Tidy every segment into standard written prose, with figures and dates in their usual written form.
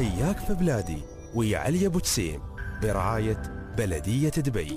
حياك في بلادي ويا علي أبو جسيم برعاية بلدية دبي.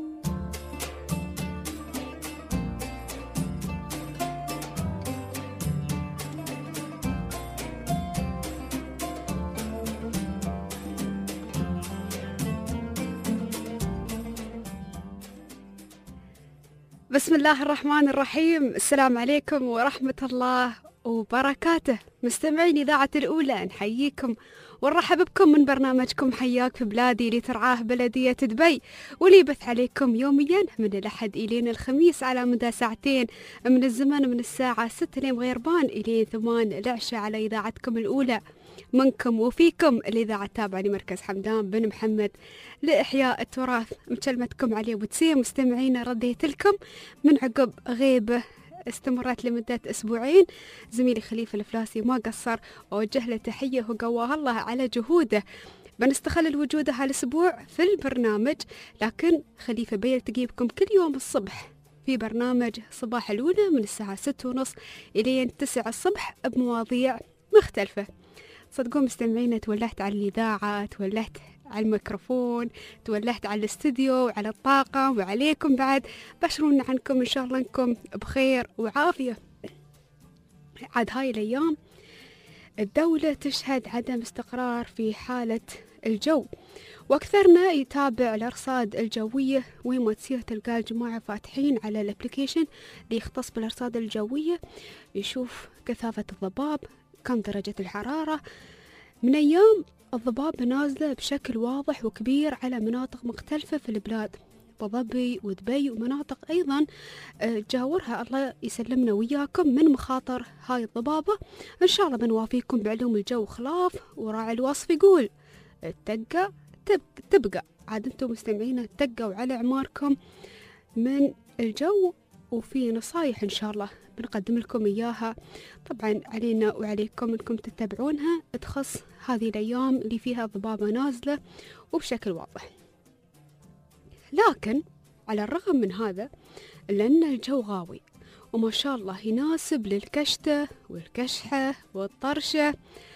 بسم الله الرحمن الرحيم. السلام عليكم ورحمة الله وبركاته. مستمعين إذاعة الأولى نحييكم ونرحب بكم من برنامجكم حياك في بلادي اللي ترعاه بلدية دبي، واللي يبث عليكم يوميا من الأحد إلين الخميس على مدى ساعتين من الزمن، من الساعة 6 لين غيربان إلين 8 العشاء على إذاعتكم الأولى منكم وفيكم الإذاعة التابعة لمركز حمدان بن محمد لإحياء التراث. مكلمتكم علي أبو جسيم. مستمعين رديت لكم من عقب غيبة استمرت لمدة أسبوعين. زميلي خليفة الفلاسي ما قصر ووجه له تحية وقواه الله على جهوده. بنستغل وجوده هالأسبوع في البرنامج، لكن خليفة بيلتقي بكم كل يوم الصبح في برنامج صباح الأولى من الساعة 6:30 إلين 9 الصبح بمواضيع مختلفة. صدقون مستمعين، تولهت على الإذاعة، تولهت على الميكروفون، تولهت على الاستديو وعلى الطاقم وعليكم بعد. بشرون عنكم إن شاء الله أنكم بخير وعافية. عاد هاي الأيام الدولة تشهد عدم استقرار في حالة الجو، واكثرنا يتابع الأرصاد الجوية. وين ما تصير تلقى الجماعة فاتحين على الابليكيشن اللي يختص بالأرصاد الجوية، يشوف كثافة الضباب، كم درجة الحرارة. من أيام الضباب نازلة بشكل واضح وكبير على مناطق مختلفة في البلاد، أبوظبي ودبي ومناطق أيضا تجاورها. الله يسلمنا وياكم من مخاطر هاي الضبابة. إن شاء الله بنوافيكم بعلوم الجو خلاف، وراعي الوصف يقول التقى تبقى. عاد انتم مستمعين تقوا على عماركم من الجو، وفي نصايح إن شاء الله بنقدم لكم إياها. طبعا علينا وعليكم أنكم تتبعونها، تخص هذه الأيام اللي فيها الضبابة نازلة وبشكل واضح. لكن على الرغم من هذا، لأن الجو غاوي وما شاء الله يناسب للكشتة والكشحة والطرشة،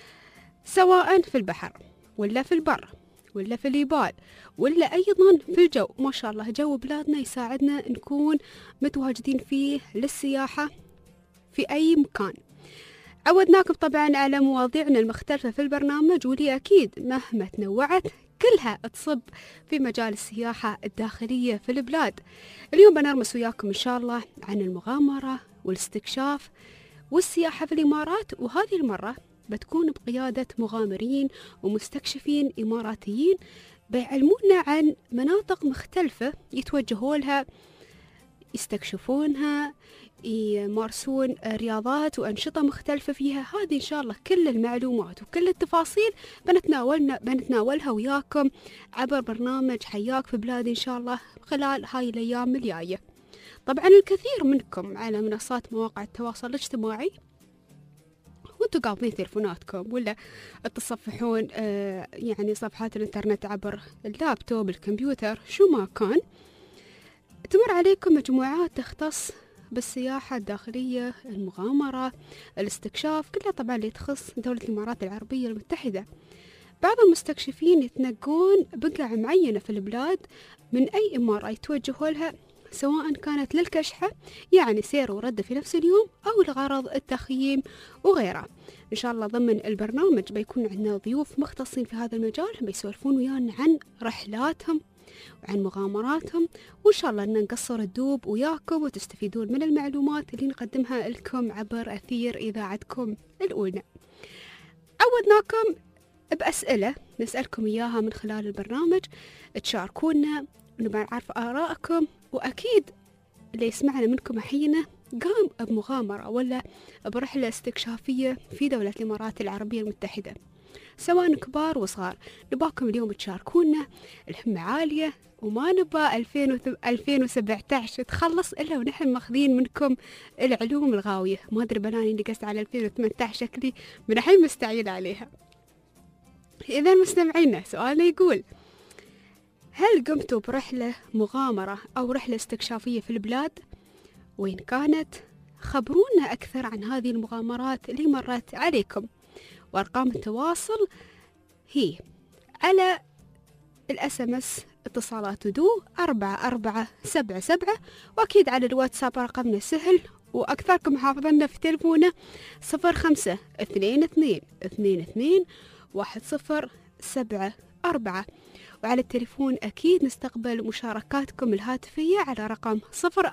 سواء في البحر ولا في البر ولا في الجبال ولا أيضا في الجو. ما شاء الله جو بلادنا يساعدنا نكون متواجدين فيه للسياحة في أي مكان. عودناكم طبعا على مواضيعنا المختلفة في البرنامج، واللي أكيد مهما تنوعت كلها تصب في مجال السياحة الداخلية في البلاد. اليوم بنرمس وياكم إن شاء الله عن المغامرة والاستكشاف والسياحة في الإمارات، وهذه المرة بتكون بقيادة مغامرين ومستكشفين إماراتيين بيعلمونا عن مناطق مختلفة يتوجهوا لها، يستكشفونها، يمارسون رياضات وأنشطة مختلفة فيها. هذه إن شاء الله كل المعلومات وكل التفاصيل بنتناولها وياكم عبر برنامج حياك في بلادي إن شاء الله خلال هاي الأيام الجاية. طبعا الكثير منكم على منصات مواقع التواصل الاجتماعي وانتوا قاضين تلفوناتكم ولا تتصفحون يعني صفحات الانترنت عبر اللابتوب الكمبيوتر، شو ما كان، تمر عليكم مجموعات تختص بالسياحة الداخلية، المغامرة، الاستكشاف، كلها طبعا اللي تخص دولة الإمارات العربية المتحدة. بعض المستكشفين يتنقون بقع معينة في البلاد من أي إمارة يتوجهوا لها، سواء كانت للكشحة يعني سير ورد في نفس اليوم، أو لغرض التخييم وغيره. إن شاء الله ضمن البرنامج بيكون عندنا ضيوف مختصين في هذا المجال بيسولفون ويانا عن رحلاتهم وعن مغامراتهم، وإن شاء الله أن نقصر الدوب وياكم وتستفيدون من المعلومات اللي نقدمها لكم عبر أثير إذاعتكم الأولى. عودناكم بأسئلة نسألكم إياها من خلال البرنامج، تشاركونا ونبغى نعرف آراءكم. وأكيد اللي يسمعنا منكم أحيانا قام بمغامرة ولا برحلة استكشافية في دولة الإمارات العربية المتحدة، سواء كبار وصغار. نباكم اليوم تشاركونا، الهمة عالية وما نبى 2017 تخلص إلا ونحن ماخذين منكم العلوم الغاوية. ما أدري بناني اللي قست على 2018 شكلي من الحين مستعجل عليها. إذا مستمعينا سؤالنا يقول: هل قمتوا برحلة مغامرة أو رحلة استكشافية في البلاد؟ وين كانت؟ خبرونا أكثر عن هذه المغامرات اللي مرت عليكم. وأرقام التواصل هي على الSMS اتصالات ودو 4477، وأكيد على الواتساب رقمنا سهل وأكثركم حافظنا في تلفونه 0522221074. وعلى التليفون أكيد نستقبل مشاركاتكم الهاتفية على رقم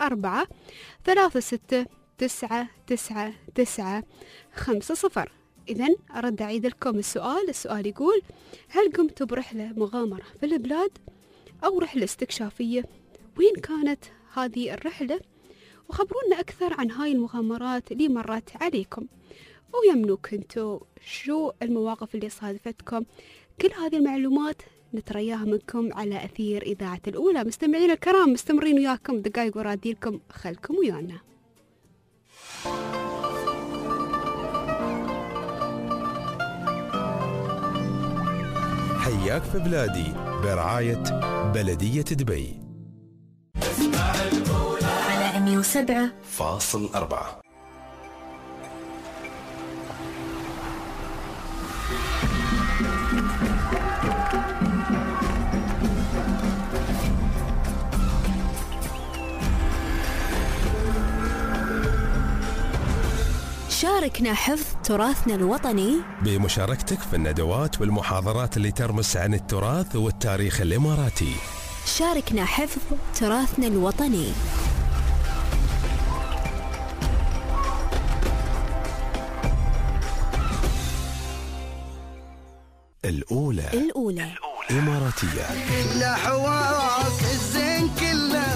0436699950. إذن أرد أعيد لكم السؤال يقول: هل قمتوا برحلة مغامرة في البلاد أو رحلة استكشافية؟ وين كانت هذه الرحلة؟ وخبرونا أكثر عن هاي المغامرات اللي مرت عليكم، ويمنوا كنتوا شو المواقف اللي صادفتكم. كل هذه المعلومات نترياها منكم على أثير إذاعة الأولى. مستمعين الكرام، مستمرين وياكم دقايق وراديلكم، خلكم ويانا. حياك في بلادي برعاية بلدية دبي على 107.4. شاركنا حفظ تراثنا الوطني بمشاركتك في الندوات والمحاضرات اللي ترمس عن التراث والتاريخ الإماراتي. شاركنا حفظ تراثنا الوطني. الأولى إماراتية. كله حواس الزين كله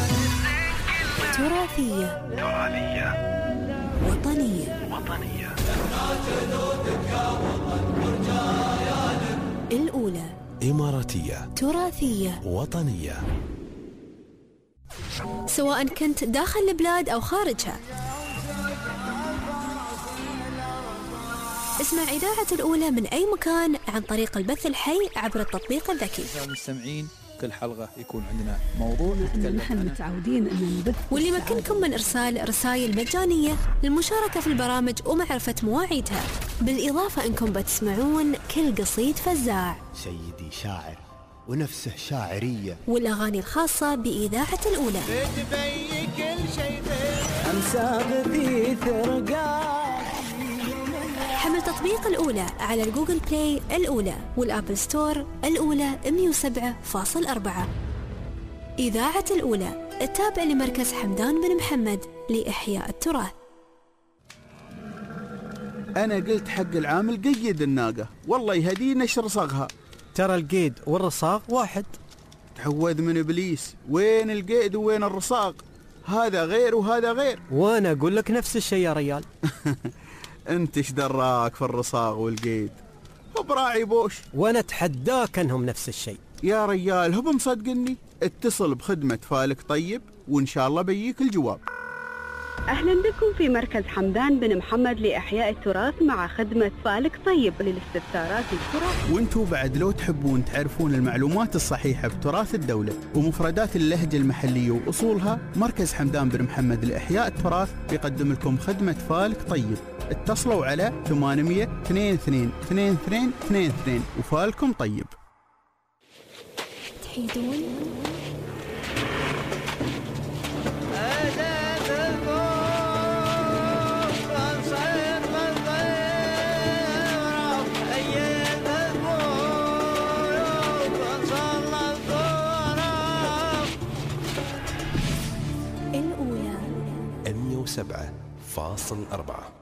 تراثية وطنية. الأولى إماراتية تراثية وطنية. سواء كنت داخل البلاد أو خارجها، اسمع إذاعة الأولى من أي مكان عن طريق البث الحي عبر التطبيق الذكي. المستمعين كل حلقة يكون عندنا موضوع نتكلم نحن متعودين أن نبث، واللي يمكنكم من إرسال رسائل مجانية للمشاركة في البرامج ومعرفة مواعيدها، بالإضافة أنكم بتسمعون كل قصيد فزاع، سيدي شاعر ونفسه شاعرية، والأغاني الخاصة بإذاعة الأولى. بتبي كل شيء أمساق في ثرقات. حمل تطبيق الأولى على الجوجل بلاي الأولى والآبل ستور الأولى 107.4. إذاعة الأولى التابع لمركز حمدان بن محمد لإحياء التراث. أنا قلت حق العامل قيد الناقة، والله يهدي نشر صغها. ترى القيد والرصاق واحد. تعوذ من إبليس، وين القيد وين الرصاق؟ هذا غير وهذا غير. وأنا أقول لك نفس الشيء يا ريال. أنت إيش دراك في الرصاق والقيد؟ هو براعي بوش. وأنا أتحداك أنهم نفس الشيء يا ريال، هو مصدقني. اتصل بخدمة فالك طيب وإن شاء الله بيجيك الجواب. أهلا بكم في مركز حمدان بن محمد لإحياء التراث مع خدمة فالك طيب للاستفسارات التراث. وانتوا بعد لو تحبون تعرفون المعلومات الصحيحة بتراث الدولة ومفردات اللهجة المحلية وأصولها، مركز حمدان بن محمد لإحياء التراث بيقدم لكم خدمة فالك طيب. اتصلوا على 800 22 22 22 وفالكم طيب. تحيدون الأولى 107.4.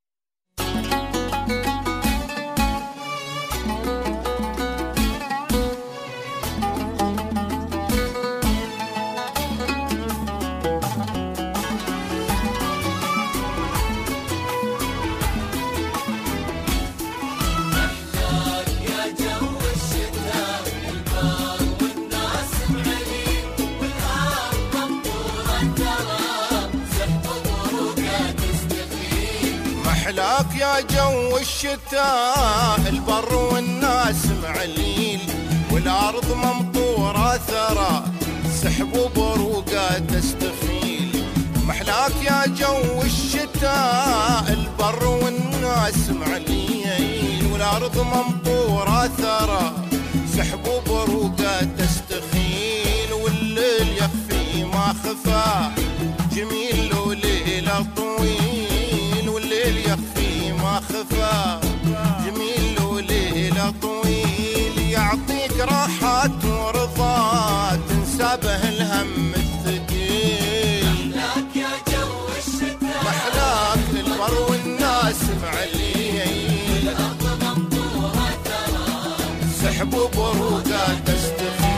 محلاك يا جو الشتاء، البر والناس معليل، والأرض ممطورة ثرى، سحب وبروقة تستفيل. محلاك يا جو الشتاء، البر والناس معليل، والأرض ممطورة ثرى، سحب بروقه تستخيل، والليل يخفي ما خفى جميل وليله طويل، والليل يخفي ما خفى جميل وليله طويل، يعطيك راحات ورضا تنسى به الهم الثقيل. محلاك يا جو الشتاء، محلاك للبر والناس معليل، الأرض ممطورة ترى سحب بروقه تستخيل.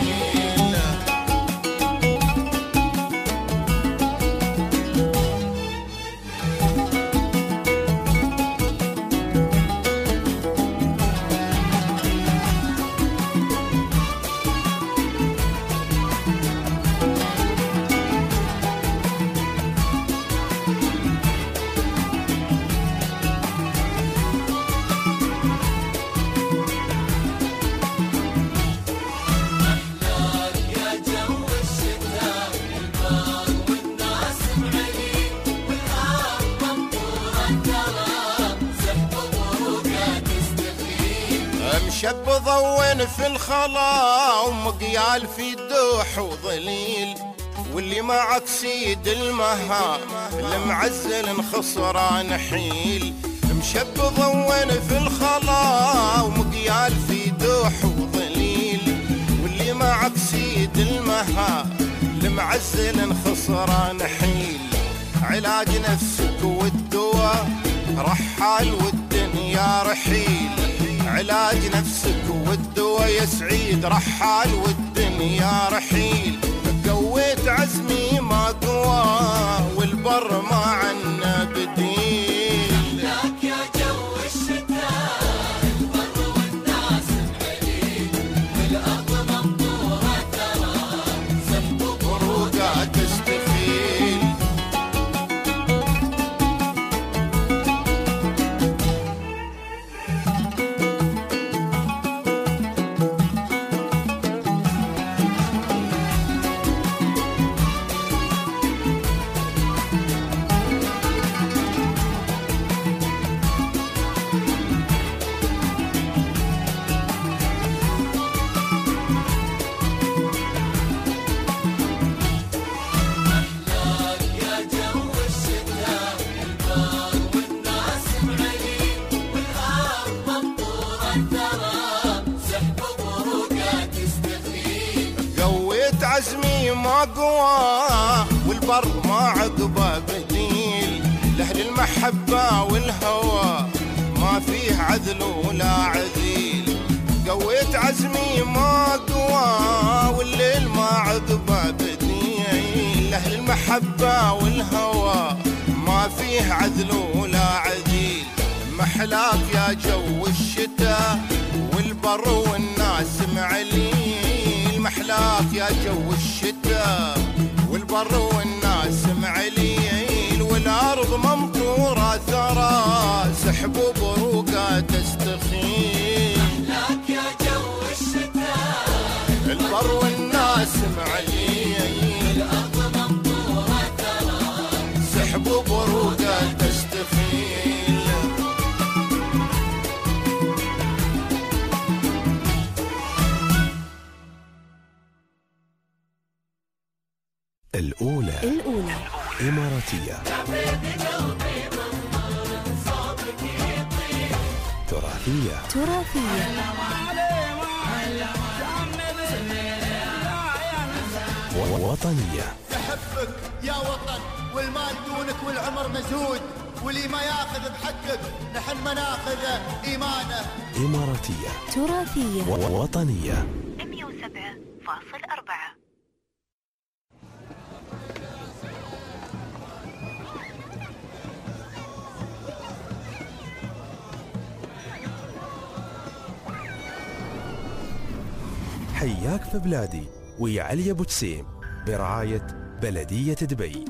شب ضوين في الخلا ومقيال في دوح وظليل، واللي معك سيد المهام المعزل خسران حيل. مشب ضوين في الخلا ومقيال في دوح وظليل، واللي معك سيد المهام المعزل خسران حيل. علاج نفسك والدواء رحال والدنيا رحيل، علاج نفسك والدواء يا سعيد رحال والدنيا رحيل. قويت عزمي ما قوى والبر ما عنا بديل. محلاك يا جو الشتاء، البر والناس معليل، والأرض ممطورة ترى سحب بروقه تستخيل. عزمي ما قوى والبر ما عقبه بديل، لأهل المحبة والهوى ما فيه عذل ولا عذيل. قويت عزمي ما قوى والليل ما عقبه بديل، لأهل المحبة والهوى ما فيه عذل ولا عذيل. محلاك يا جو الشتاء والبر والناس معليل، محلاك يا جو الشتاء والبر والناس معليل، والأرض ممطورة ثرى سحب بروقه تستخيل. محلاك يا جو الشتاء، البر والناس معليل، الأرض ممطورة ثرى سحب بروقه تستخيل. الأولى إماراتية، تراثية، وطنية. نحبك يا وطن والمال دونك والعمر مزهود، واللي ما ياخذ بحقك نحن ما ناخذه إيمانه. إماراتية، تراثية، وطنية. 107.4. حياك في بلادي ويا علي أبو تسيم برعاية بلدية دبي.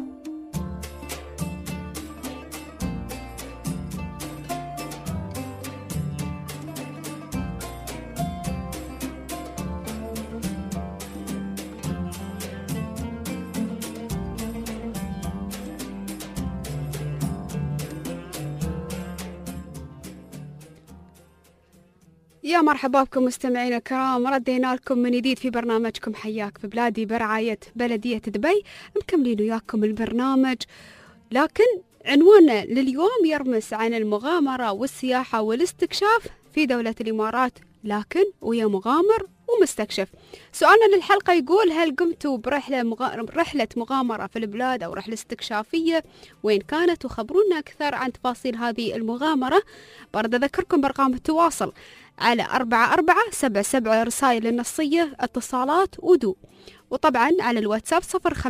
يا مرحبا بكم مستمعينا الكرام، ردينا لكم من جديد في برنامجكم حياك في بلادي برعاية بلدية دبي. مكملين وياكم البرنامج، لكن عنواننا لليوم يرمس عن المغامرة والسياحة والاستكشاف في دولة الإمارات، لكن ويا مغامر ومستكشف. سؤالنا للحلقة يقول: هل قمتوا رحلة مغامرة في البلاد أو رحلة استكشافية؟ وين كانت؟ وخبرونا أكثر عن تفاصيل هذه المغامرة. برد أذكركم بأرقام التواصل على 4477 رسائل النصية اتصالات ودو، وطبعا على الواتساب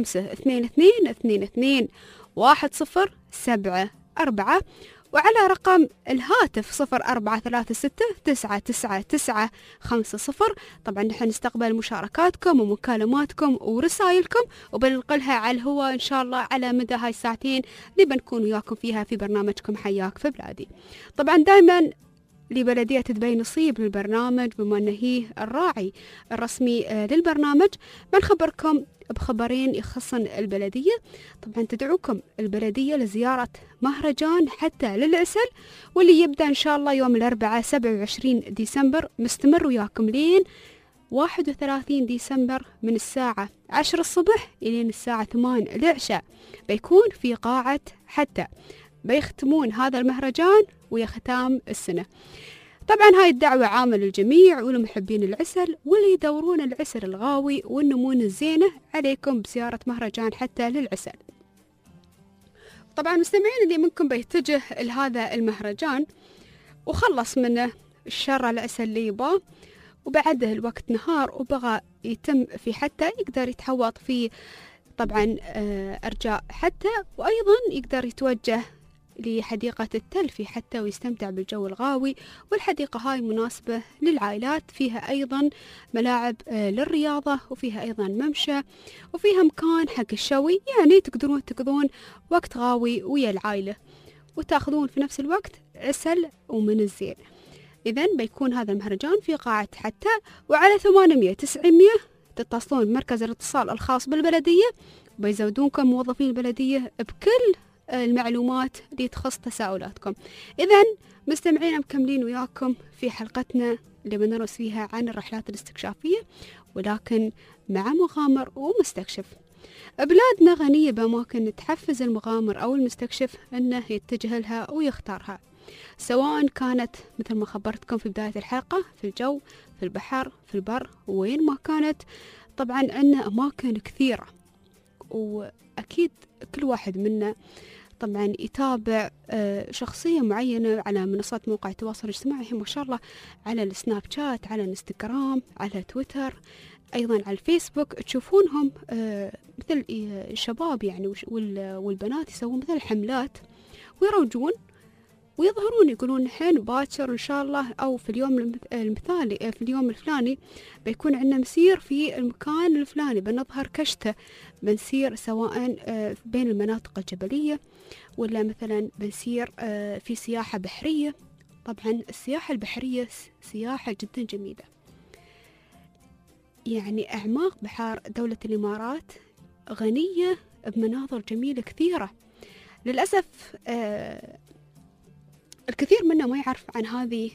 0522221074، وعلى رقم الهاتف 0436999950. طبعا نحن نستقبل مشاركاتكم ومكالماتكم ورسائلكم وبننقلها على الهواء إن شاء الله على مدى هاي الساعتين اللي بنكون وياكم فيها في برنامجكم حياك في بلادي. طبعا دائما لبلدية دبي نصيب للبرنامج بما أنه هي الراعي الرسمي للبرنامج. بنخبركم بخبرين يخصن البلدية. طبعا تدعوكم البلدية لزيارة مهرجان حتى للعسل، واللي يبدأ إن شاء الله يوم الأربعاء 27 ديسمبر، مستمر وياكم لين 31 ديسمبر من الساعة 10 الصبح إلين الساعة 8 العشاء. بيكون في قاعة حتى بيختمون هذا المهرجان ويا ختام السنة. طبعا هاي الدعوة عامة للجميع ولمحبين العسل واللي يدورون العسل الغاوي والنمون الزينة، عليكم بزيارة مهرجان حتى للعسل. طبعا مستمعين اللي منكم بيتجه لهذا المهرجان وخلص منه الشر العسل اللي يباه وبعده الوقت نهار وبغى يتم في حتى، يقدر يتحوط في طبعا أرجاء حتى، وأيضا يقدر يتوجه لحديقة التل في حتى ويستمتع بالجو الغاوي. والحديقة هاي مناسبة للعائلات، فيها أيضا ملاعب للرياضة، وفيها أيضا ممشى، وفيها مكان حق الشوي، يعني تقدرون تقضون وقت غاوي ويا العائلة وتاخذون في نفس الوقت عسل ومن الزين. إذن بيكون هذا المهرجان في قاعة حتى، وعلى 800-900 تتصلون بمركز الاتصال الخاص بالبلدية وبيزودونكم موظفين البلدية بكل المعلومات اللي تخص تساؤلاتكم. إذن مستمعين مكملين وياكم في حلقتنا اللي بندرس فيها عن الرحلات الاستكشافية، ولكن مع مغامر ومستكشف. بلادنا غنية بأماكن تحفز المغامر أو المستكشف أنه يتجه لها ويختارها، سواء كانت مثل ما خبرتكم في بداية الحلقة في الجو، في البحر، في البر، وين ما كانت. طبعا عندنا أماكن كثيرة، وأكيد كل واحد منا طبعا يتابع شخصية معينة على منصات مواقع التواصل الاجتماعي، ما شاء الله، على السناب شات، على الانستغرام، على تويتر، أيضا على الفيسبوك. تشوفونهم مثل الشباب يعني والبنات يسوون مثل حملات ويروجون ويظهرون، يقولون نحن باكر إن شاء الله أو في اليوم المثالي في اليوم الفلاني بيكون عندنا مسير في المكان الفلاني، بنظهر كشته، بنسير سواء بين المناطق الجبلية ولا مثلا بنسير في سياحة بحرية. طبعا السياحة البحرية سياحة جدا جميلة، يعني أعماق بحار دولة الإمارات غنية بمناظر جميلة كثيرة. للأسف الكثير منا ما يعرف عن هذه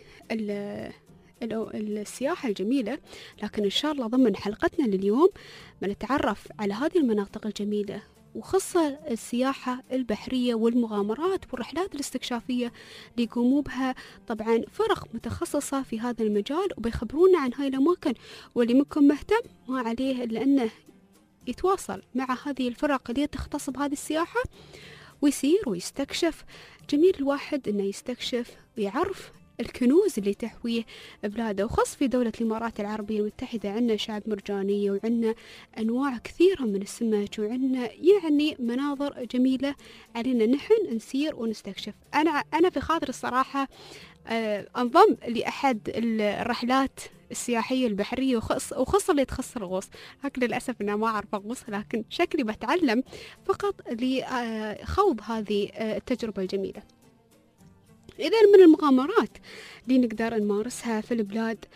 السياحة الجميلة، لكن إن شاء الله ضمن حلقتنا لليوم بنتعرف على هذه المناطق الجميلة، وخاصة السياحة البحرية والمغامرات والرحلات الاستكشافية اللي يقوموا بها طبعا فرق متخصصة في هذا المجال، وبيخبرونا عن هاي الأماكن. واللي منكم مهتم ما عليه إلا أنه يتواصل مع هذه الفرق اللي تختص بهذه السياحة ويسير ويستكشف. جميل الواحد أنه يستكشف ويعرف الكنوز اللي تحويه بلاده، وخاص في دولة الإمارات العربية المتحدة عندنا شعب مرجانية وعندنا أنواع كثيرة من السمك، وعندنا يعني مناظر جميلة علينا نحن نسير ونستكشف. أنا في خاطر الصراحة أنضم لأحد الرحلات السياحية البحرية وخاصة اللي تخص الغوص، لكن للأسف أنا ما أعرف أغوص، لكن شكلي بتعلم فقط لخوض هذه التجربة الجميلة. إذن من المغامرات اللي نقدر نمارسها في البلاد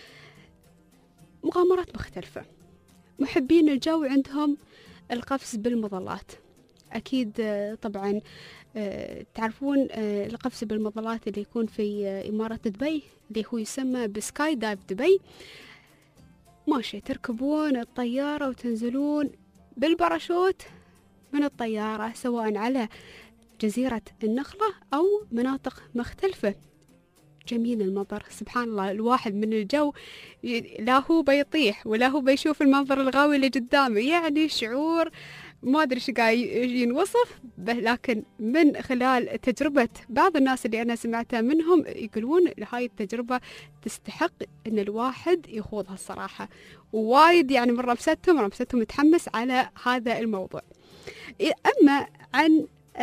مغامرات مختلفة. محبين الجو عندهم القفز بالمظلات، أكيد طبعا تعرفون القفز بالمظلات اللي يكون في إمارة دبي اللي هو يسمى بسكاي دايف دبي. ماشي، تركبون الطيارة وتنزلون بالباراشوت من الطيارة سواء على جزيرة النخلة أو مناطق مختلفة. جميل المنظر، سبحان الله، الواحد من الجو لا هو بيطيح ولا هو بيشوف المنظر الغاوي اللي قدامه، يعني شعور ما أدري شو قاعد ينوصف، لكن من خلال تجربة بعض الناس اللي أنا سمعتها منهم يقولون هاي التجربة تستحق إن الواحد يخوضها الصراحة، ووايد يعني من رمستهم متحمس على هذا الموضوع. أما عن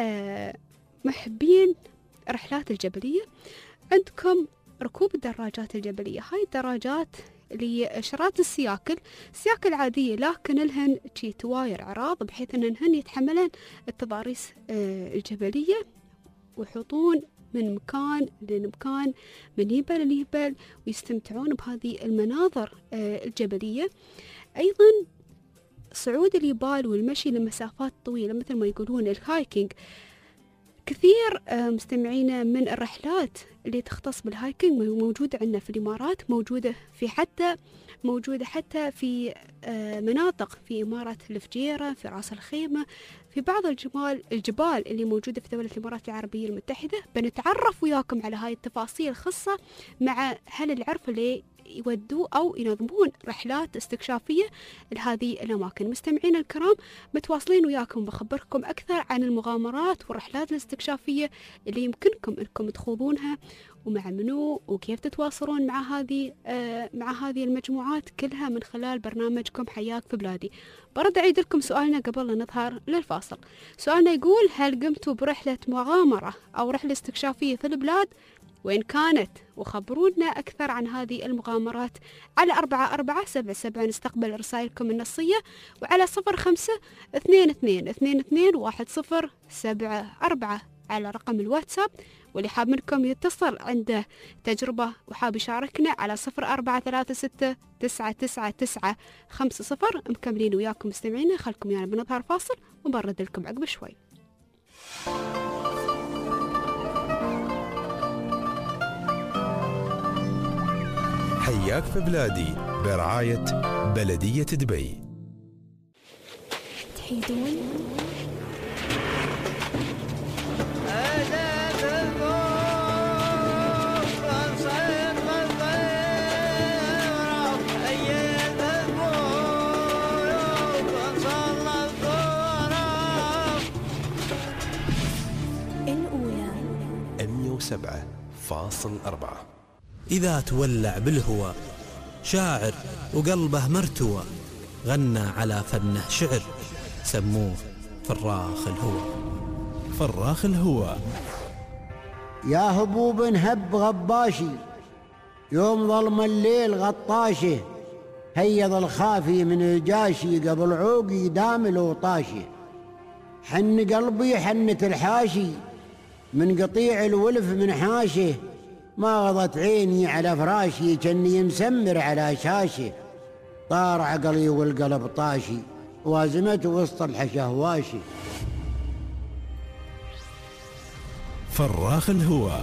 محبين رحلات الجبلية، عندكم ركوب الدراجات الجبلية. هاي الدراجات اللي شرات السياكل عادية، لكن لهن شي تواير عراض بحيث أنهن يتحملن التضاريس الجبلية ويحطون من مكان لمكان، من يبل ليبل، ويستمتعون بهذه المناظر الجبلية. أيضا صعود الجبال والمشي لمسافات طويلة مثل ما يقولون الهايكينج. كثير مستمعينا من الرحلات اللي تختص بالهايكينج موجودة عندنا في الإمارات، موجودة حتى في مناطق في إمارة الفجيرة، في راس الخيمة، في بعض الجبال اللي موجودة في دولة الإمارات العربية المتحدة. بنتعرف وياكم على هاي التفاصيل الخاصة مع أهل العرف اللي يودوا أو ينظمون رحلات استكشافية لهذه الأماكن. مستمعين الكرام، متواصلين وياكم بخبركم أكثر عن المغامرات والرحلات الاستكشافية اللي يمكنكم أنكم تخوضونها، ومع منو وكيف تتواصلون مع هذه المجموعات كلها من خلال برنامجكم حياك في بلادي. برد أعيد لكم سؤالنا قبل لا نظهر للفاصل. سؤالنا يقول: هل قمتوا برحلة مغامرة أو رحلة استكشافية في البلاد؟ وين كانت؟ وخبرونا أكثر عن هذه المغامرات على 4477. نستقبل رسائلكم النصية، وعلى 0522221074 على رقم الواتساب. واللي حاب منكم يتصل عنده تجربة وحاب يشاركنا على 0436999950. مكملين وياكم مستمعينا، خلكم يعني بنظهر فاصل وبرد لكم عقب شوي. حياك في بلادي برعاية بلدية دبي. تحيدون الأولى 107.4. إذا تولع بالهوى شاعر وقلبه مرتوى، غنى على فنه شعر، سموه فراخ الهوى. فراخ الهوى. يا هبوب هب غباشي، يوم ظلم الليل غطاشي، هيض الخافي من الجاشي، قبل عوقي دامل وطاشي، حن قلبي حنة الحاشي، من قطيع الولف من حاشي، ما غضت عيني على فراشي، كني مسمر على شاشي، طار عقلي والقلب طاشي، وازمته وسط الحشهواشي. فراخ الهوى.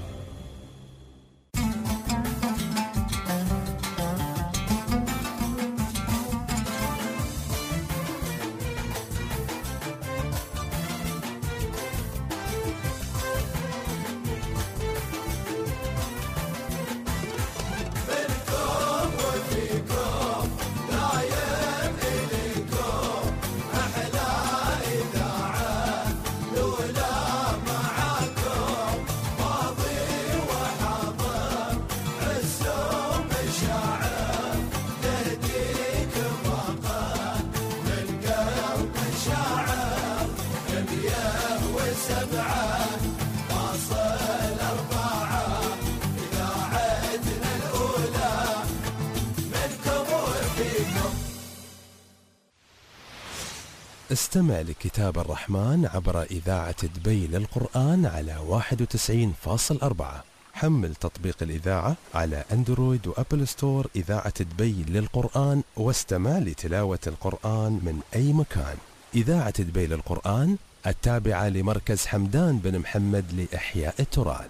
استمع لكتاب الرحمن عبر إذاعة دبي للقرآن على 91.4. حمل تطبيق الإذاعة على أندرويد وأبل ستور إذاعة دبي للقرآن، واستمع لتلاوة القرآن من أي مكان. إذاعة دبي للقرآن التابعة لمركز حمدان بن محمد لإحياء التراث.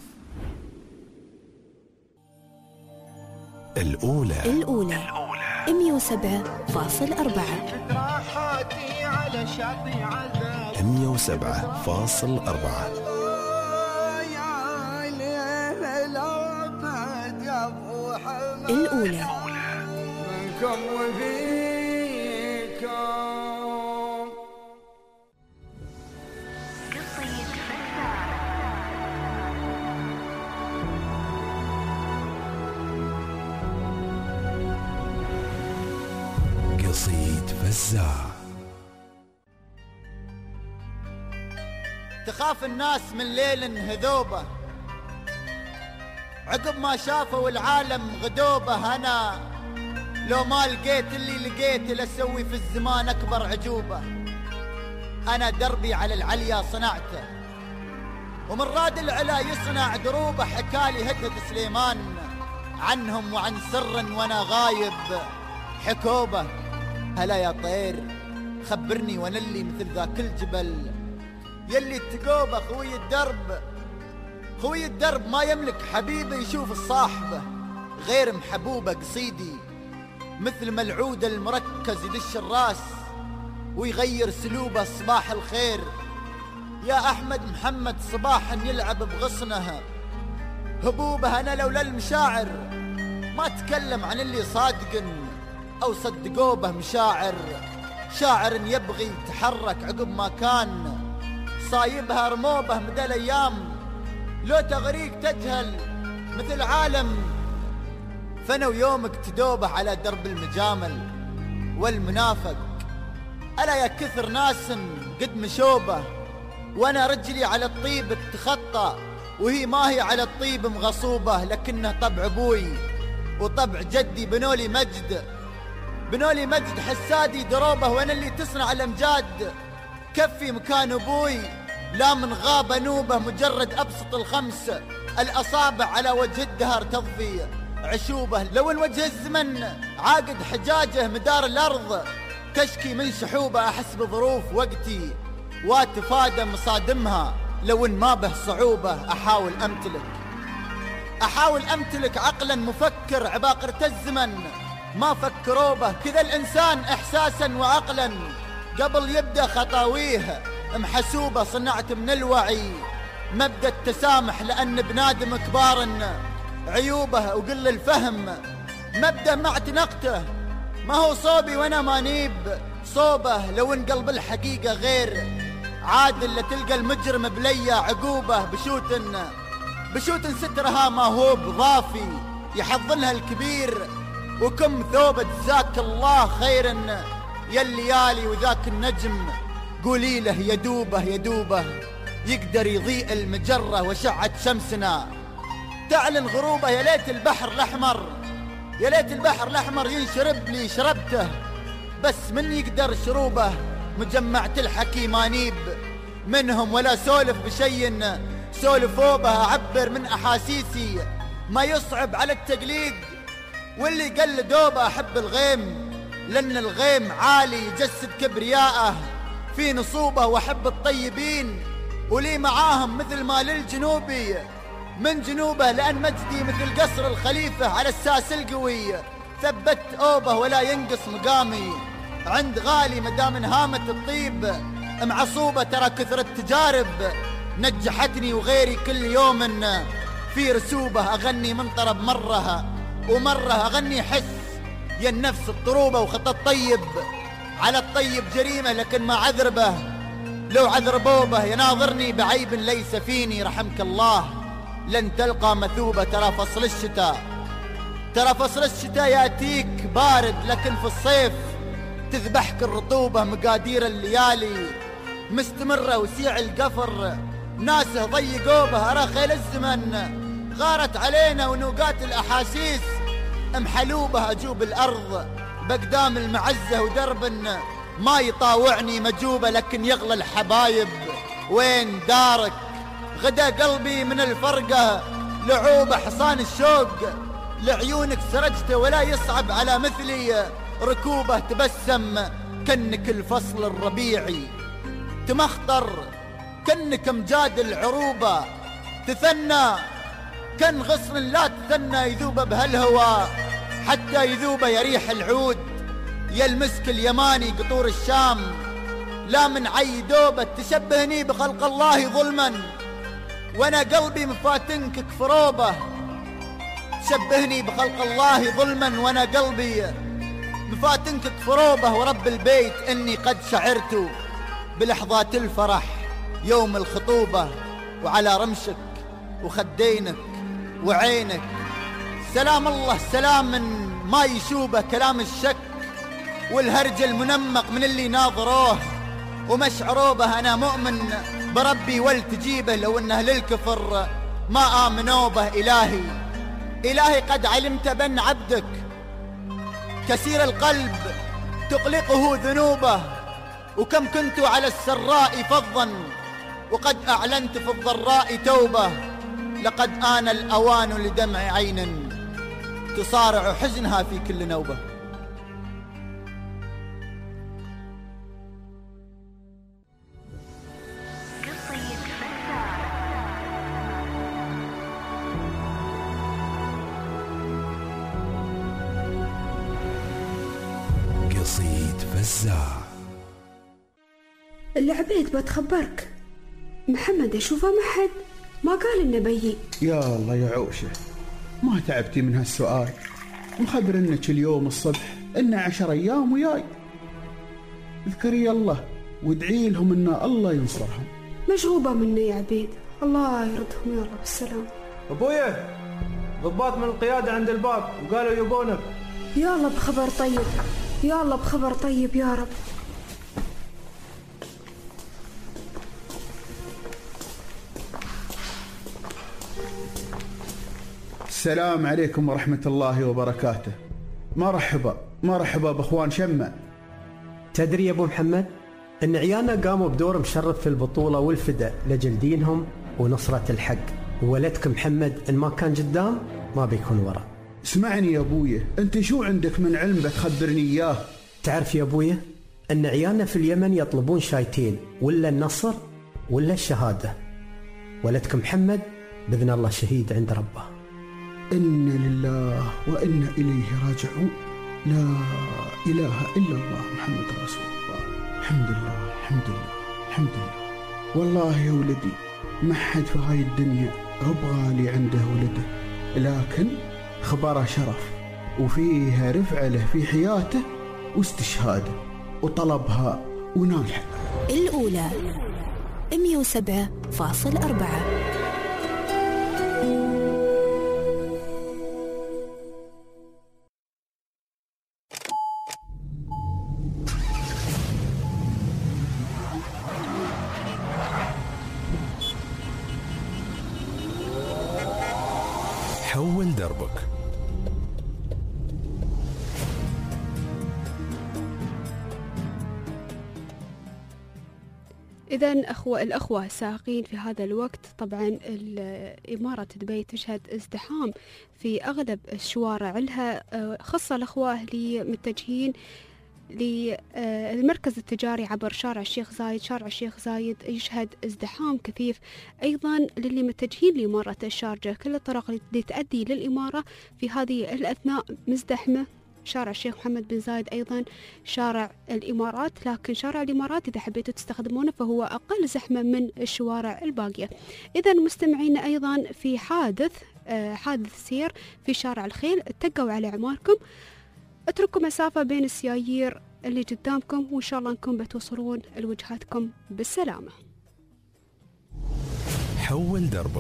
الأولى 107.4 107.4. الأولى منكم وفيكم. قصيد فزاع. تخاف الناس من ليل هذوبة عقب ما شافوا العالم غدوبة. أنا لو ما لقيت اللي لقيت لأسوي في الزمان أكبر عجوبة. أنا دربي على العليا صنعته ومن راد العلا يصنع دروبة. حكالي هدهد سليمان عنهم وعن سر وأنا غايب حكوبة. هلا يا طير خبرني وانا اللي مثل ذاك الجبل يلي تقوبه. خوي الدرب ما يملك حبيبه يشوف الصاحبه غير محبوبه. قصيدي مثل ملعود المركز يدش الراس ويغير سلوبه. صباح الخير يا أحمد محمد صباحا يلعب بغصنها هبوبه. أنا لولا المشاعر ما تكلم عن اللي صادق أو صدقوه به. شاعر يبغي يتحرك عقب ما كان صايبها رموبه مدى الأيام. لو تغريق تجهل مثل عالم فانا ويومك تدوبه على درب المجامل والمنافق. ألا يا كثر ناس قد مشوبه وانا رجلي على الطيب تخطى وهي ما هي على الطيب مغصوبه. لكنه طبع ابوي وطبع جدي بنولي مجد حسادي دروبه. وانا اللي تصنع الامجاد كفي مكان ابوي. لا من غابة نوبه مجرد ابسط الخمس الاصابع على وجه الدهر تضفي عشوبه. لو ان وجه الزمن عاقد حجاجه مدار الارض تشكي من شحوبه. احس بظروف وقتي واتفادى مصادمها. لو ان ما به صعوبه احاول امتلك عقلا مفكر. عباقرة الزمن ما فكروا به. كذا الإنسان إحساسا وعقلا قبل يبدأ خطاويه محسوبة. صنعت من الوعي مبدأ التسامح لأن بنادم كبار عيوبه وقل الفهم مبدأ مع تنقته. ما هو صوبي وانا ما نيب صوبه. لو ان قلب الحقيقة غير عادل لتلقى المجرم بليا عقوبة. بشوت سترها ما هو بضافي يحضنها الكبير وكم ثوبة. جزاك الله خيرا يا الليالي وذاك النجم قولي له يدوبه يقدر يضيء المجرة وشعة شمسنا تعلن غروبه. يا ليت البحر الأحمر ينشرب لي شربته بس من يقدر شروبه. مجمعة الحكي ما نيب منهم ولا سولف بشي سولفوا به. أعبر من أحاسيسي ما يصعب على التقليد واللي قل دوبه. أحب الغيم لأن الغيم عالي يجسد كبرياءه في نصوبه. وأحب الطيبين ولي معاهم مثل ما للجنوبي من جنوبه. لأن مجدي مثل قصر الخليفة على الساس القوي ثبت أوبه ولا ينقص مقامي عند غالي مدام انهامة الطيب معصوبة. ترى كثر التجارب نجحتني وغيري كل يوم في رسوبة. أغني من طرب مرة أغني حس يا النفس الطروبة. وخط الطيب على الطيب جريمة لكن ما عذربه. لو عذربوبه يناظرني بعيب ليس فيني. رحمك الله لن تلقى مثوبة. ترى فصل الشتاء ياتيك بارد لكن في الصيف تذبحك الرطوبة. مقادير الليالي مستمرة وسيع القفر ناسه ضيقوا به. أرى خيل الزمن غارت علينا ونوقات الأحاسيس محلوبة. أجوب الأرض بقدام المعزة ودرب ما يطاوعني مجوبة. لكن يغلى الحبايب وين دارك غدا قلبي من الفرقة لعوبة. حصان الشوق لعيونك سرجته ولا يصعب على مثلي ركوبه. تبسم كنك الفصل الربيعي تمخطر كنك مجاد العروبة تثنى، كان غصن لا تثنى يذوب بهالهوى حتى يذوب يريح العود. يا المسك اليماني قطور الشام لا من عي دوبة تشبهني بخلق الله ظلما، وانا قلبي مفاتنك كفروبة. تشبهني بخلق الله ظلما وانا قلبي مفاتنك كفروبة. ورب البيت اني قد شعرت بلحظات الفرح يوم الخطوبة، وعلى رمشك وخدينك وعينك سلام الله سلام من ما يشوبه كلام الشك والهرج المنمق من اللي ناظروه ومشعروبه. أنا مؤمن بربي ولتجيبه لو أنه للكفر ما آمنوا به. إلهي قد علمت بأن عبدك كثير القلب تقلقه ذنوبه، وكم كنت على السراء فظا وقد أعلنت في الضراء توبة. لقد آن الأوان لدمع عين تصارع حزنها في كل نوبة. قصيد فزاع. العبيد بتخبرك محمد اشوفه ما حد ما قال انه بيي. يا الله يا عوشه، ما تعبتي من هالسؤال؟ مخبر انك اليوم الصبح انه 10 أيام وياي. اذكري الله وادعي لهم ان الله ينصرهم. مشغوبة منه يا عبيد، الله يردهم يا رب بالسلام. ابويا ضباط من القيادة عند الباب وقالوا يبونك. يا الله بخبر طيب، يا الله بخبر طيب يا رب. السلام عليكم ورحمة الله وبركاته. مرحبا بأخوان شمة. تدري يا أبو محمد أن عيالنا قاموا بدور مشرف في البطولة والفداء لجل دينهم ونصرة الحق، وولدك محمد إن ما كان قدام ما بيكون ورا. اسمعني يا أبويا، أنت شو عندك من علم بتخبرني إياه؟ تعرف يا أبويا أن عيالنا في اليمن يطلبون شايتين، ولا النصر ولا الشهادة. ولدك محمد بإذن الله شهيد عند ربه. إنا لله وإنا إليه راجعون. لا إله إلا الله محمد رسول الله. الحمد لله الحمد لله الحمد لله. والله يا ولدي ما حد في هاي الدنيا غالي عنده ولده، لكن خبره شرف وفيها رفعة له في حياته واستشهاده وطلبها ونالها. الأولى 107.4. حول دربك. إذن الأخوة السائقين في هذا الوقت، طبعا إمارة دبي تشهد ازدحام في أغلب الشوارع لها، خاصة الأخوة اللي متجهين للمركز التجاري عبر شارع الشيخ زايد يشهد ازدحام كثيف. أيضا للي متجهين لإمارة الشارجة، كل الطرق اللي تؤدي للإمارة في هذه الأثناء مزدحمة. شارع الشيخ محمد بن زايد أيضا شارع الإمارات، لكن شارع الإمارات إذا حبيتوا تستخدمونه فهو أقل زحمة من الشوارع الباقية. إذا مستمعين أيضا في حادث سير في شارع الخيل، اتقوا على أعماركم، اتركوا مسافة بين السيايير اللي قدامكم، وإن شاء الله أنكم بتوصلون لوجهاتكم بالسلامة. حول دربك.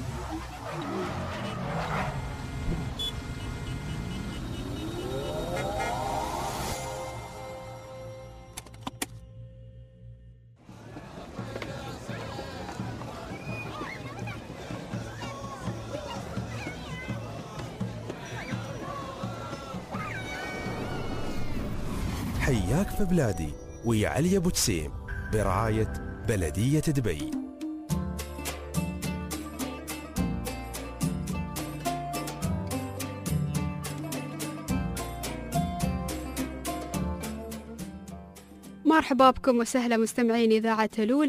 حياك في بلادي ويا علي أبو تسيم برعاية بلدية دبي. مرحبا بكم وسهلا مستمعين إذاعة الأولى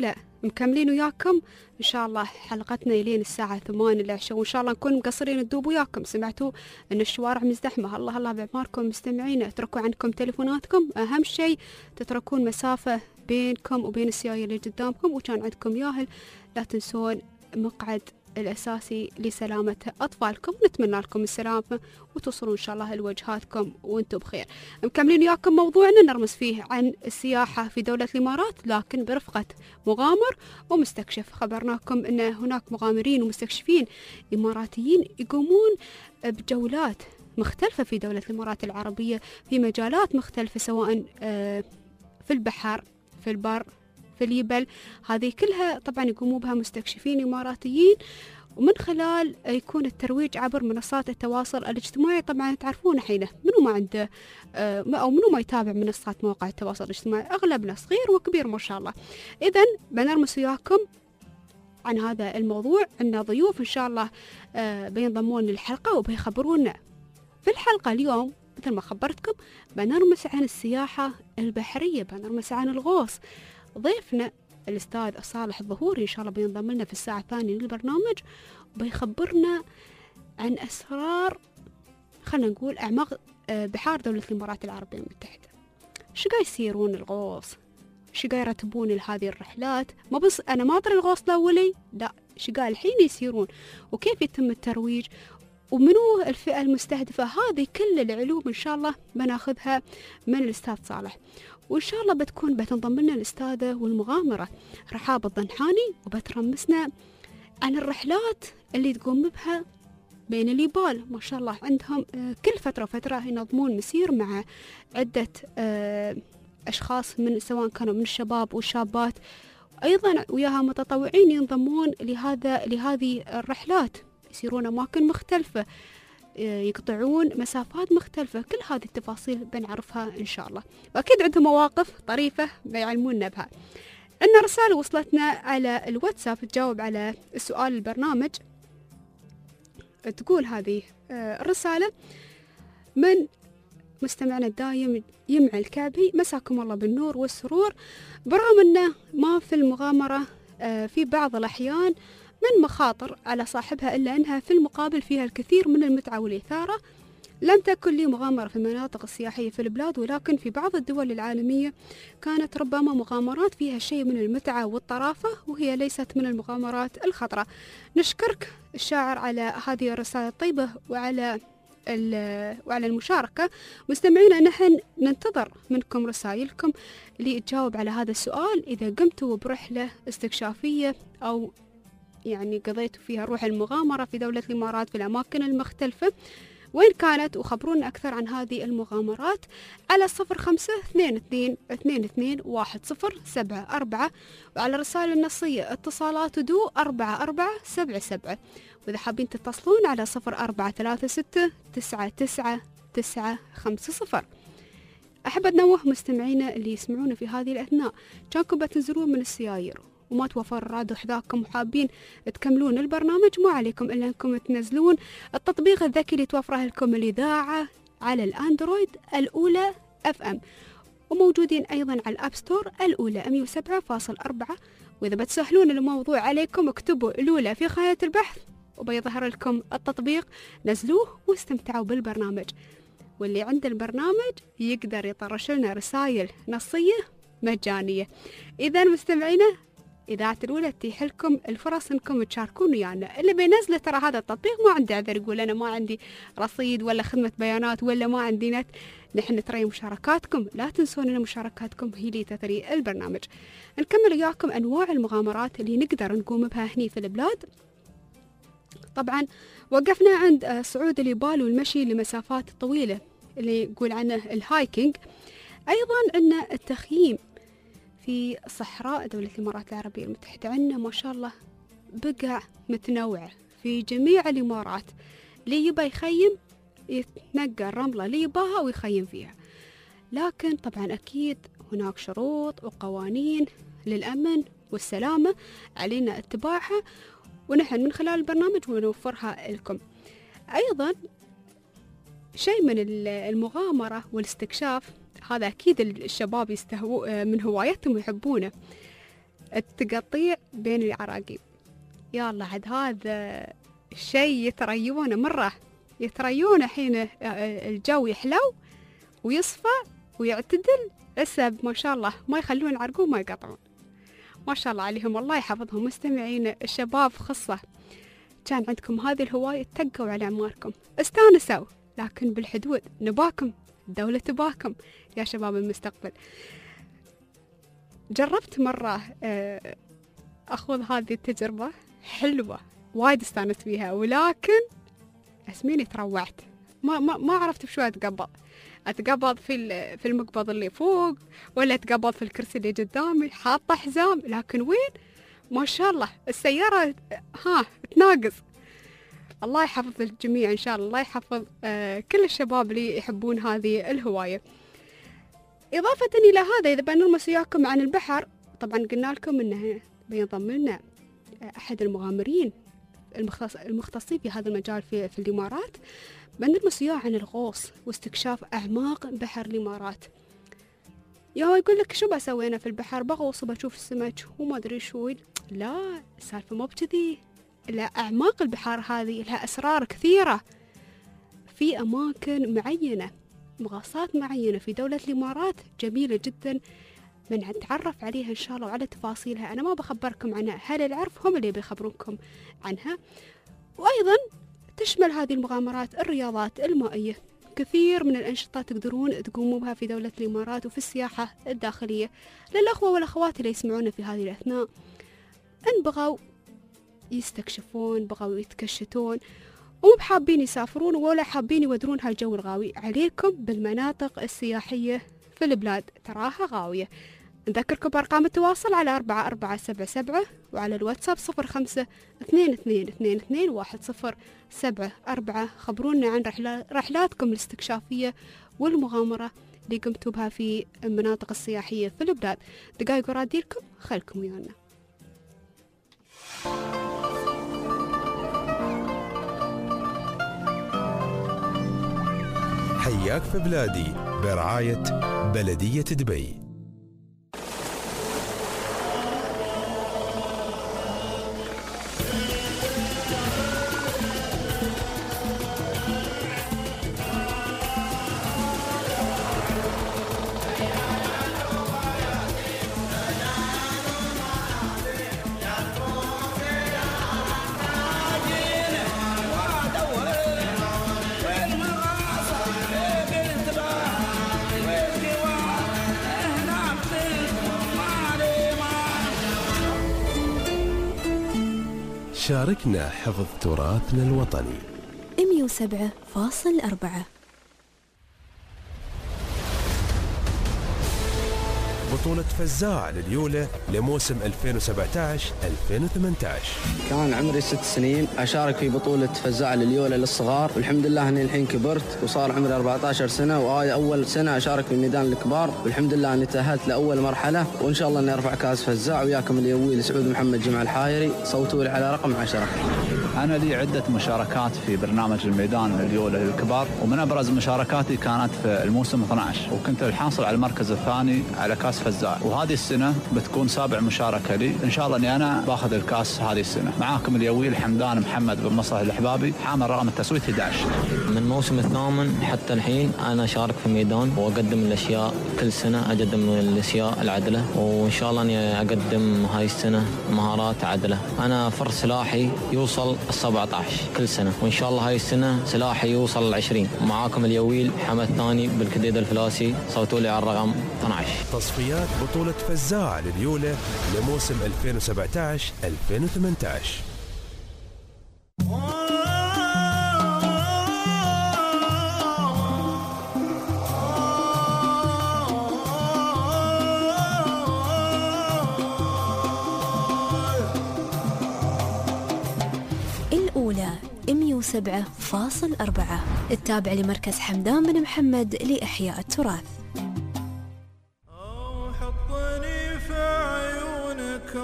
مكملين وياكم إن شاء الله حلقتنا يلين الساعة 8 العشاء، وإن شاء الله نكون مقصرين ندوب وياكم. سمعتوا أن الشوارع مزدحمة، الله الله بعماركم مستمعين. اتركوا عندكم تليفوناتكم، أهم شيء تتركون مسافة بينكم وبين السيايير اللي قدامكم، وكان عندكم ياهل لا تنسون مقعد الأساسي لسلامة أطفالكم. نتمنى لكم السلامة وتصلون إن شاء الله لوجهاتكم وأنتم بخير. مكملين وياكم موضوعنا نرمز فيه عن السياحة في دولة الإمارات، لكن برفقة مغامر ومستكشف. خبرناكم أن هناك مغامرين ومستكشفين إماراتيين يقومون بجولات مختلفة في دولة الإمارات العربية في مجالات مختلفة، سواء في البحر، في البر، في اليبل. هذه كلها طبعا يقوموا بها مستكشفين إماراتيين، ومن خلال يكون الترويج عبر منصات التواصل الاجتماعي. طبعا تعرفون حينه منو ما عنده أو منو ما يتابع منصات مواقع التواصل الاجتماعي، أغلبنا صغير وكبير ما شاء الله. إذن بنرمس وياكم عن هذا الموضوع. عندنا ضيوف إن شاء الله بينضمون للحلقة وبيخبرونا في الحلقة اليوم. مثل ما خبرتكم بنرمس عن السياحة البحرية، بنرمس عن الغوص. ضيفنا الأستاذ صالح الظهوري إن شاء الله بينضم لنا في الساعة الثانية للبرنامج، وبيخبرنا عن أسرار، خلنا نقول أعماق بحار دولة الإمارات العربية المتحدة. شو قاعد يسيرون الغوص، شو قاعد يرتبون لهذه الرحلات، ما بس أنا ما أدري الغوص الأولي، لا شو قاعد الحين يسيرون، وكيف يتم الترويج، ومنو الفئة المستهدفة. هذه كل العلوم إن شاء الله بناخذها من الأستاذ صالح. وإن شاء الله بتنضم لنا الأستاذة والمغامرة رحاب الضنحاني، وبترمسنا عن الرحلات اللي تقوم بها بين اليبال. ما شاء الله عندهم كل فترة وفترة ينظمون مسير مع عدة أشخاص، من سواء كانوا من الشباب والشابات، أيضا وياها متطوعين ينضمون لهذه الرحلات، يسيرون أماكن مختلفة، يقطعون مسافات مختلفة. كل هذه التفاصيل بنعرفها إن شاء الله، وأكيد عندهم مواقف طريفة بيعلمونا بها. عندنا رسالة وصلتنا على الواتساب تجاوب على السؤال البرنامج. تقول هذه الرسالة من مستمعنا الدايم يمع الكعبي: مساكم الله بالنور والسرور. برغم أنه ما في المغامرة في بعض الأحيان من مخاطر على صاحبها، إلا أنها في المقابل فيها الكثير من المتعة والإثارة. لم تكن لي مغامرة في المناطق السياحية في البلاد، ولكن في بعض الدول العالمية كانت ربما مغامرات فيها شيء من المتعة والطرافة، وهي ليست من المغامرات الخطرة. نشكرك الشاعر على هذه الرسالة الطيبة وعلى المشاركة. مستمعينا نحن ننتظر منكم رسائلكم اللي تجاوب على هذا السؤال. إذا قمتوا برحلة استكشافية أو يعني قضيتوا فيها روح المغامرة في دولة الإمارات في الأماكن المختلفة، وين كانت؟ وخبرونا أكثر عن هذه المغامرات على 05-2222-1074، وعلى الرسالة النصية اتصالات دو 4477. وإذا حابين تتصلون على 0436999950. أحب أتنوه مستمعينا اللي يسمعونا في هذه الأثناء، كانكم بتنزلون من السيايير وما توفر الراديو حذاكم وحابين تكملون البرنامج، ما عليكم إلا أنكم تنزلون التطبيق الذكي اللي توفره لكم الإذاعة على الأندرويد الأولى FM، وموجودين أيضا على الأب ستور الأولى 107.4. وإذا بتسهلون الموضوع عليكم اكتبوا الأولى في خانة البحث وبيظهر لكم التطبيق، نزلوه واستمتعوا بالبرنامج. واللي عنده البرنامج يقدر يطرش لنا رسائل نصية مجانية. إذا مستمعينا إذاعة الأولى تتيح لكم الفرص إنكم تشاركون ويانا. اللي بينزله ترى هذا التطبيق ما عنده عذر يقول أنا ما عندي رصيد ولا خدمة بيانات ولا ما عندي نت. نحن نتري مشاركاتكم، لا تنسون أن مشاركاتكم هي اللي تثري البرنامج. نكمل وياكم أنواع المغامرات اللي نقدر نقوم بها هني في البلاد. طبعا وقفنا عند صعود الجبال والمشي لمسافات طويلة اللي يقول عنه الهايكينج. أيضا عندنا التخييم في صحراء دولة الإمارات العربية المتحدة. عندنا ما شاء الله بقع متنوعة في جميع الإمارات، اللي يبى يخيم يتنقى الرملة اللي يباها ويخيم فيها. لكن طبعا أكيد هناك شروط وقوانين للأمن والسلامة علينا اتباعها، ونحن من خلال البرنامج ونوفرها لكم. أيضا شيء من المغامرة والاستكشاف، هذا أكيد الشباب يستهووا من هوايتهم ويحبونه. التقطيع بين العراقيب. يلا عاد هذا الشيء يتريونه مرة، يتريونه حين الجو يحلو ويصفى ويعتدل، عسب ما شاء الله ما يخلون يعرقون ما يقطعون. ما شاء الله عليهم، الله يحفظهم. مستمعين الشباب خصة كان عندكم هذه الهواية، تقوا على أعماركم، استانسوا، لكن بالحدود. نباكم، الدولة تباكم يا شباب المستقبل. جربت مرة أخوض هذه التجربة حلوة، وايد استانست فيها، ولكن أسميني تروعت، ما عرفت بشو أتقبض في المقبض اللي فوق، ولا أتقبض في الكرسي اللي قدامي حاطة حزام، لكن وين ما شاء الله السيارة تناقص. الله يحفظ الجميع إن شاء الله، الله يحفظ كل الشباب اللي يحبون هذه الهواية. إضافة إلى هذا، إذا بنرمس وياكم عن البحر، طبعا قلنا لكم إنه بينضم لنا أحد المغامرين المختصين في هذا المجال في الإمارات. بنرمس وياه عن الغوص واستكشاف أعماق بحر الإمارات. يا يقول لك شو بسوي أنا في البحر؟ بغوص وبشوف السمك وما أدري شو. لا، السالفة مو بكذي. لا، أعماق البحار هذه لها أسرار كثيرة، في أماكن معينة، مغاصات معينة في دولة الإمارات جميلة جدا، من نتعرف عليها إن شاء الله وعلى تفاصيلها. أنا ما بخبركم عنها، هل العرف هم اللي بيخبرونكم عنها. وأيضا تشمل هذه المغامرات الرياضات المائية، كثير من الأنشطة تقدرون تقوموا بها في دولة الإمارات وفي السياحة الداخلية. للأخوة والأخوات اللي يسمعونا في هذه الأثناء، إن بغوا يستكشفون، بغوا يتكشتون، ومو بحابين يسافرون ولا حابين يودرون هالجو الغاوي، عليكم بالمناطق السياحية في البلاد، تراها غاوية. نذكركم بأرقام التواصل على 4477 وعلى الواتساب 0522221074. خبرونا عن رحلاتكم الاستكشافية والمغامرة اللي قمتوا بها في المناطق السياحية في البلاد. دقايق وراديلكم، خلكم ويانا. حياك في بلادي برعاية بلدية دبي. شاركنا حفظ تراثنا الوطني. 107.4 بطولة فزاع لليولة لموسم 2017-2018. كان عمري 6 سنين أشارك في بطولة فزاع لليولة للصغار، والحمد لله أني الحين كبرت وصار عمري 14 سنة، وهاي أول سنة أشارك في ميدان الكبار، والحمد لله أني تأهلت لأول مرحلة، وإن شاء الله أني أرفع كاس فزاع وياكم اليوي لسعود محمد جمع الحايري. صوتوا لي على رقم 10. أنا لي عدة مشاركات في برنامج الميدان اليولة للكبار، ومن أبرز مشاركاتي كانت في الموسم 12، وكنت الحاصل على المركز الثاني على كاس فزاع، وهذه السنة بتكون 7 مشاركة لي، إن شاء الله أني أنا باخذ الكاس هذه السنة. معاكم اليوي الحمدان محمد بن مصلح الحبابي، حامل رقم التسويت 11. من موسم 8 حتى الحين أنا أشارك في الميدان وأقدم الأشياء، كل سنة أقدم الأشياء العدلة، وإن شاء الله أني أقدم هاي السنة مهارات عدلة. أنا فرد سلاحي يوصل 17 كل سنة، وإن شاء الله هاي السنة سلاحي يوصل 20. معاكم اليويل حمد ثاني بالكديد الفلاسي، صوتوا لي على الرقم 12. تصفيات بطولة فزاع لليولة لموسم 2017-2018. الأولى 107.4 التابع لمركز حمدان بن محمد لإحياء التراث. حطني في عيونك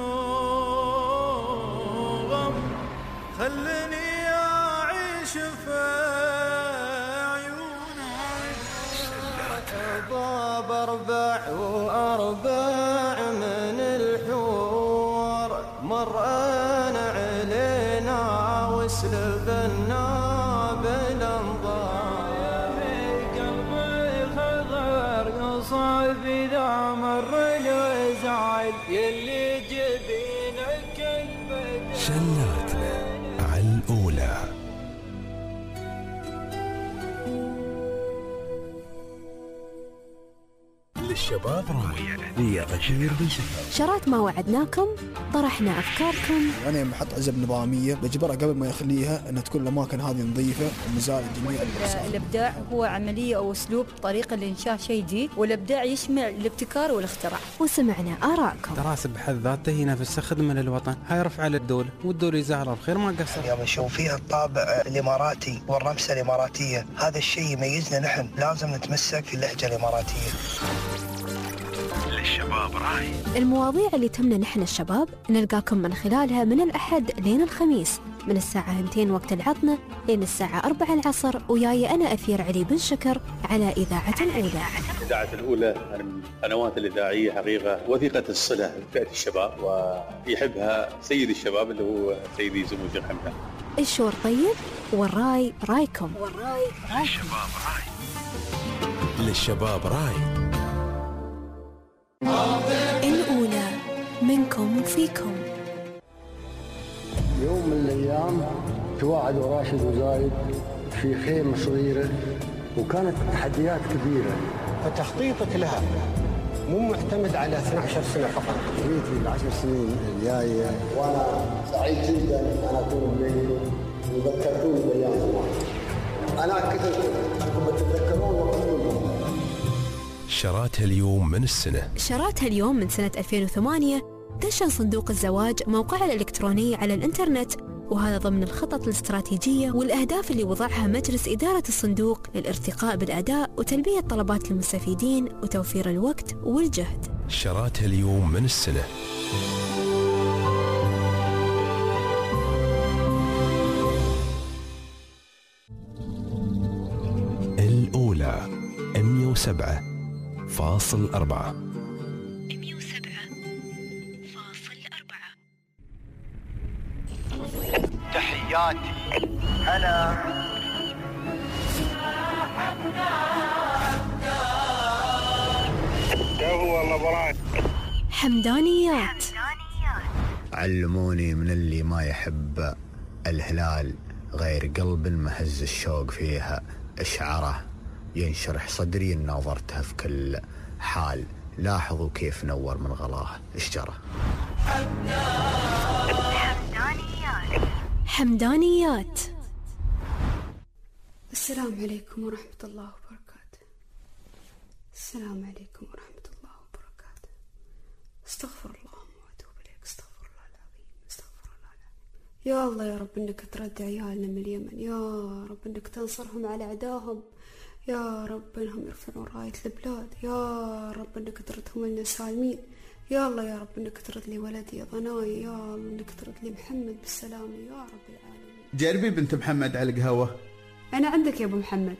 خلني أعيش في عيونك. ضاب 4 وأرباع من الحور زعل يلي جبينك البدل. شلاتنا على الأولى. للشباب راية هي غشير بالشباب. شرات ما وعدناكم، طرحنا أفكاركم. أنا يوم بحط عزب نظامية بجبرها قبل ما يخليها أن تكون الأماكن هذه نظيفة ومزال جميع الإبداع هو عملية أو أسلوب طريقة لإنشاء شيء جديد، والإبداع يشمل الابتكار والاختراع. وسمعنا آراءكم. دراسة بحد ذاته ينافس خدمة للوطن، هاي رفع للدولة والدولة يزعلها بخير ما قصر. يوم نشوف فيها الطابع الإماراتي والرمسة الإماراتية، هذا الشيء يميزنا نحن، لازم نتمسك في اللهجة الإماراتية. للشباب راي. المواضيع اللي تهمنا نحن الشباب نلقاكم من خلالها من الأحد لين الخميس من الساعة 2 وقت العطنة لين الساعة 4 العصر، وياي أنا أثير علي بن شكر على إذاعة الأولى. إذاعة الأولى من القنوات الإذاعية حقيقة وثيقة الصلة بفئة الشباب، ويحبها سيد الشباب اللي هو سيدي سمو الشيخ حمدان. الشور طيب والراي رايكم. للشباب راي. للشباب راي. الأولى منكم وفيكم. يوم من الأيام تواعدوا راشد وزايد في خيمة صغيرة، وكانت تحديات كبيرة، فتخطيطك لها مو معتمد على 12 سنة فقط. جيتي ال10 سنين الجاية وأنا سعيد جدا أن أكون بينكم، وذكرتوني بأيام زمان. أنا كنت أنكم بتتذكرون وقتكم. شراتها اليوم من السنة. شراتها اليوم من سنة 2008 دشن صندوق الزواج موقعه الإلكتروني على الإنترنت، وهذا ضمن الخطط الاستراتيجية والأهداف اللي وضعها مجلس إدارة الصندوق للارتقاء بالأداء وتلبية طلبات المستفيدين وتوفير الوقت والجهد. شراتها اليوم من السنة. الأولى 107.4. تحياتي أنا والله براك. حمدانيات. علموني من اللي ما يحب الهلال غير قلب مهز الشوق فيها اشعره، ينشرح صدري إن نظرتها في كل حال، لاحظوا كيف نور من غلاه اشجره. حمدانيات. السلام عليكم ورحمة الله وبركاته. السلام عليكم ورحمة الله وبركاته. استغفر الله واتوب اليك. استغفر الله العظيم. استغفر الله العظيم. يا الله يا رب انك ترد عيالنا من اليمن، يا رب انك تنصرهم على اعدائهم، يا رب انهم يرفعون راية البلاد، يا رب انك تردهم لنا سالمين، يا الله يا رب انك ترد لي ولدي ضناي، يا الله انك ترد لي محمد بالسلامة يا رب العالمين. جربي بنت محمد على القهوة. انا عندك يا ابو محمد.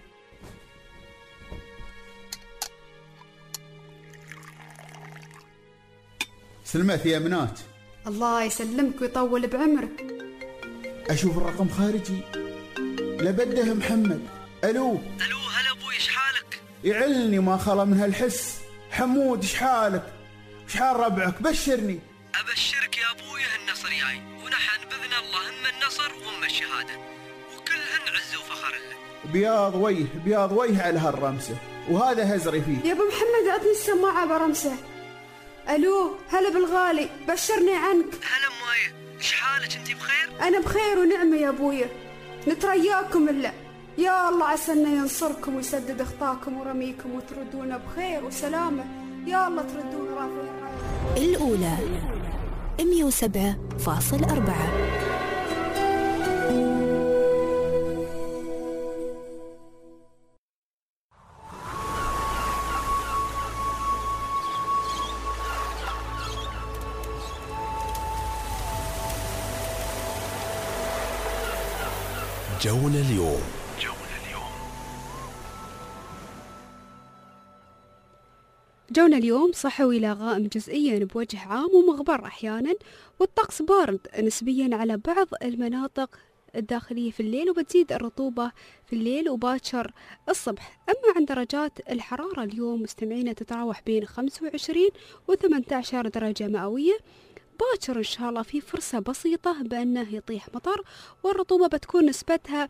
سلمت يا بنات. الله يسلمك ويطول بعمرك. اشوف الرقم خارجي. لبده محمد. الو هلا ابوي، ايش حالك؟ يعلني ما خلا من هالحس. حمود ايش حالك؟ ايش حال ربعك؟ بشرني. ابشرك يا ابوي النصر جاي، ونحن باذن الله هم النصر وهم الشهاده، وكلهن عز وفخر لنا. بياض وجه على هالرمسه، وهذا هزري فيه. يا ابو محمد عطني السماعه برمسه. الو هلا بالغالي، بشرني عنك. هلا مايه، ايش حالك؟ انتي بخير؟ انا بخير ونعمه يا ابويا، نترياكم الا يا الله عسى انه ينصركم ويسدد اخطاكم ورميكم وتردونا بخير وسلامه، يا الله تردونا رافعين الرايه. الأولى 107.4. جونا اليوم. جونا اليوم صحوي إلى غائم جزئيا بوجه عام ومغبر أحيانا، والطقس بارد نسبيا على بعض المناطق الداخلية في الليل، وبتزيد الرطوبة في الليل وباكر الصبح. أما عن درجات الحرارة اليوم مستمعينا تتراوح بين 25 و 18 درجة مئوية. باكر إن شاء الله في فرصة بسيطة بأنه يطيح مطر، والرطوبة بتكون نسبتها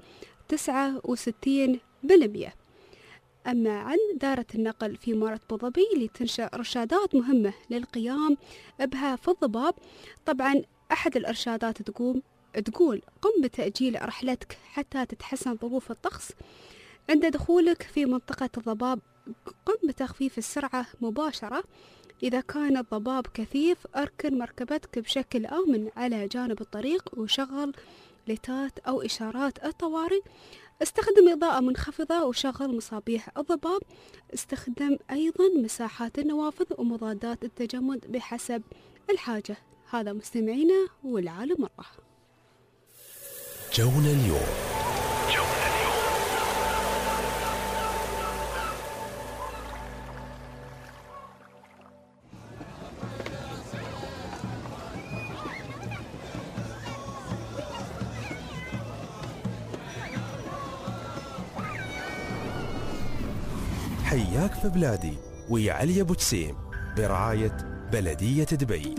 69%. أما عن دائرة النقل في إمارة أبوظبي اللي تنشأ إرشادات مهمة للقيام بها في الضباب. طبعا أحد الإرشادات تقول قم بتأجيل رحلتك حتى تتحسن ظروف الطقس. عند دخولك في منطقة الضباب قم بتخفيف السرعة مباشرة. إذا كان الضباب كثيف أركن مركبتك بشكل آمن على جانب الطريق وشغل ليتات أو إشارات الطوارئ. استخدم إضاءة منخفضة وشغل مصابيح الضباب. استخدم أيضا مساحات النوافذ ومضادات التجمد بحسب الحاجة. هذا مستمعينا والعالم مرة. جونا اليوم. حياك في بلادي ويا علي أبو جسيم برعاية بلدية دبي.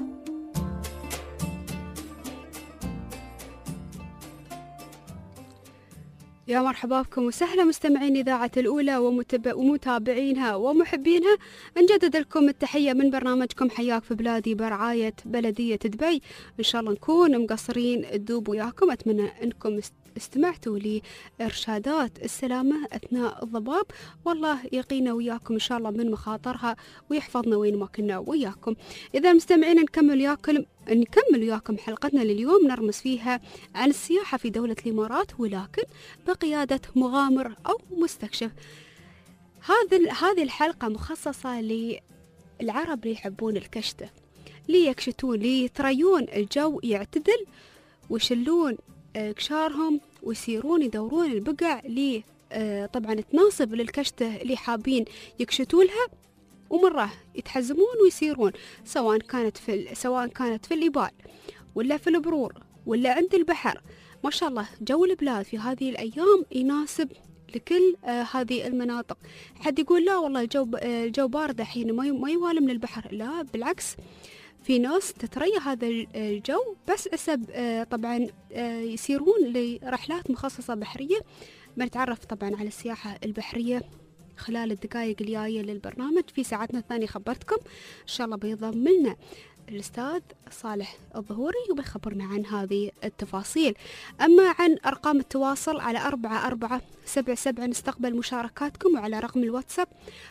يا مرحبا بكم وسهلا مستمعين إذاعة الأولى ومتابعينها ومحبينها. نجدد لكم التحية من برنامجكم حياك في بلادي برعاية بلدية دبي. إن شاء الله نكون مقصرين الدوب وياكم. أتمنى أنكم استمعتوا لإرشادات السلامة أثناء الضباب، والله يقينا وياكم إن شاء الله من مخاطرها ويحفظنا وين ما كنا وياكم. إذا مستمعين نكمل وياكم حلقتنا لليوم نرمز فيها عن السياحة في دولة الإمارات، ولكن بقيادة مغامر أو مستكشف. هذه الحلقة مخصصة للعرب اللي يحبون الكشتة، ليكشتون ليتريون الجو يعتدل ويشلون كشارهم ويسيرون يدورون البقع اللي طبعا تناسب للكشتة اللي حابين يكشتوا لها، ومرة يتحزمون ويسيرون سواء كانت في الإبال ولا في البرور ولا عند البحر. ما شاء الله جو البلاد في هذه الأيام يناسب لكل هذه المناطق. حد يقول لا والله الجو بارد حين ما يوالم للبحر، لا بالعكس، في ناس تتريا هذا الجو بس حسب طبعا يسيرون لرحلات مخصصة بحرية. بنتعرف طبعا على السياحة البحرية خلال الدقائق الجاية للبرنامج. في ساعتنا الثانية خبرتكم إن شاء الله بينضم لنا الأستاذ صالح الظهوري وبيخبرنا عن هذه التفاصيل. أما عن أرقام التواصل على 4477 نستقبل مشاركاتكم، وعلى رقم الواتساب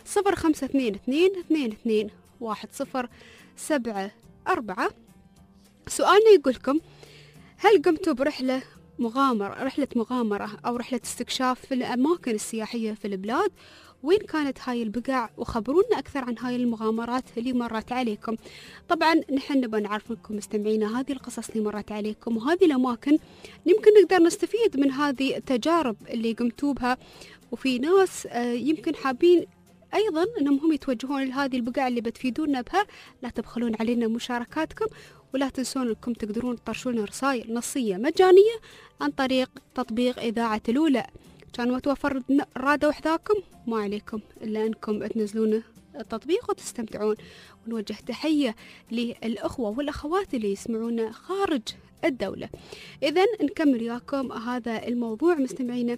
0522211074. سؤالنا يقولكم: هل قمتوا برحلة مغامرة أو رحلة استكشاف في الأماكن السياحية في البلاد؟ وين كانت هاي البقع؟ وخبرونا أكثر عن هاي المغامرات اللي مرت عليكم. طبعا نحن نبغى نعرف لكم مستمعينا هذه القصص اللي مرت عليكم وهذه الأماكن يمكن نقدر نستفيد من هذه التجارب اللي قمتوا بها. وفي ناس يمكن حابين أيضا أنهم هم يتوجهون لهذه البقع اللي بتفيدونا بها. لا تبخلون علينا مشاركاتكم، ولا تنسون أنكم تقدرون ترشلون رسائل نصية مجانية عن طريق تطبيق إذاعة الأولى. كان متوفر رادة وحداكم، ما عليكم إلا أنكم تنزلون التطبيق وتستمتعون. ونوجه تحية للأخوة والأخوات اللي يسمعونا خارج الدولة. إذن نكمل وياكم هذا الموضوع مستمعينا.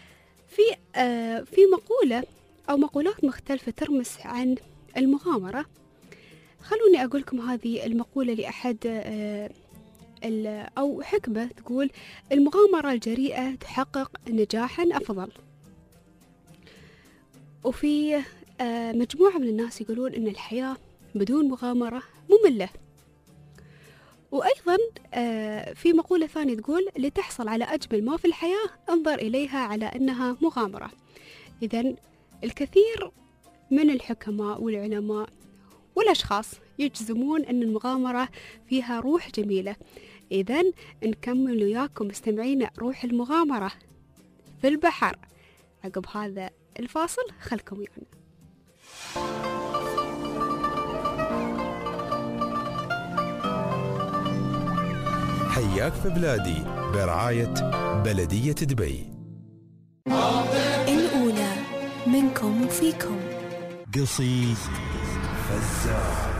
في مقولة أو مقولات مختلفة ترمز عن المغامرة. خلوني أقول لكم هذه المقولة لأحد أو حكمة تقول: المغامرة الجريئة تحقق نجاحا أفضل. وفي مجموعة من الناس يقولون إن الحياة بدون مغامرة مملة. وأيضا في مقولة ثانية تقول: لتحصل على أجمل ما في الحياة انظر إليها على أنها مغامرة. إذن الكثير من الحكماء والعلماء والأشخاص يجزمون أن المغامرة فيها روح جميلة. إذن نكمل وياكم مستمعينا روح المغامرة في البحر عقب هذا الفاصل. خلكم ويانا. حياك في بلادي برعاية بلدية دبي. الأولى منكم وفيكم. قصيد فزاع.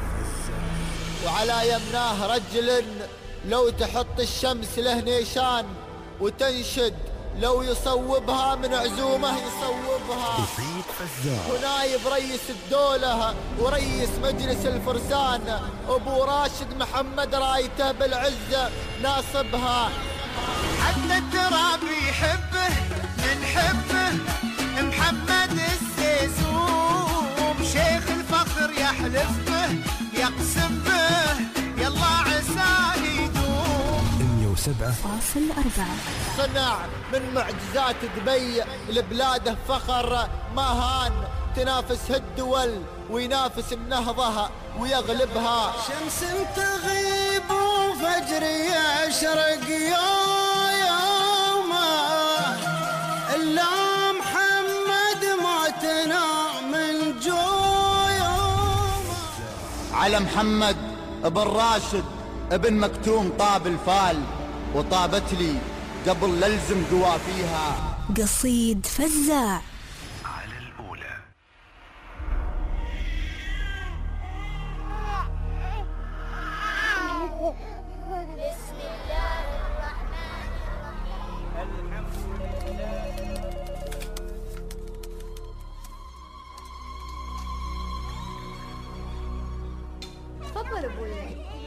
وعلى يمناه رجل لو تحط الشمس له نيشان وتنشد لو يصوبها من عزومه يصوبها. قصيد فزاع. ونايب رئيس الدولة ورئيس مجلس الفرسان أبو راشد محمد رايته بالعزة ناصبها. حتى التراب يحبه نحبه محمد السيسوم شيخ الفخر يحلف به يقسم به يلا عساه يدوم. 107.4 صنع من معجزات دبي لبلاده فخر ما هان تنافسه الدول وينافس النهضة ويغلبها. شمس تغيب وفجر يشرق يوم إلا محمد ما تنام من جويوم. على محمد ابن راشد ابن مكتوم طاب الفال وطابت لي قبل للزم قوافيها. قصيد فزاع. على الأولى. بسم الله الرحمن الرحيم. الحمد لله. تفضل ابوي.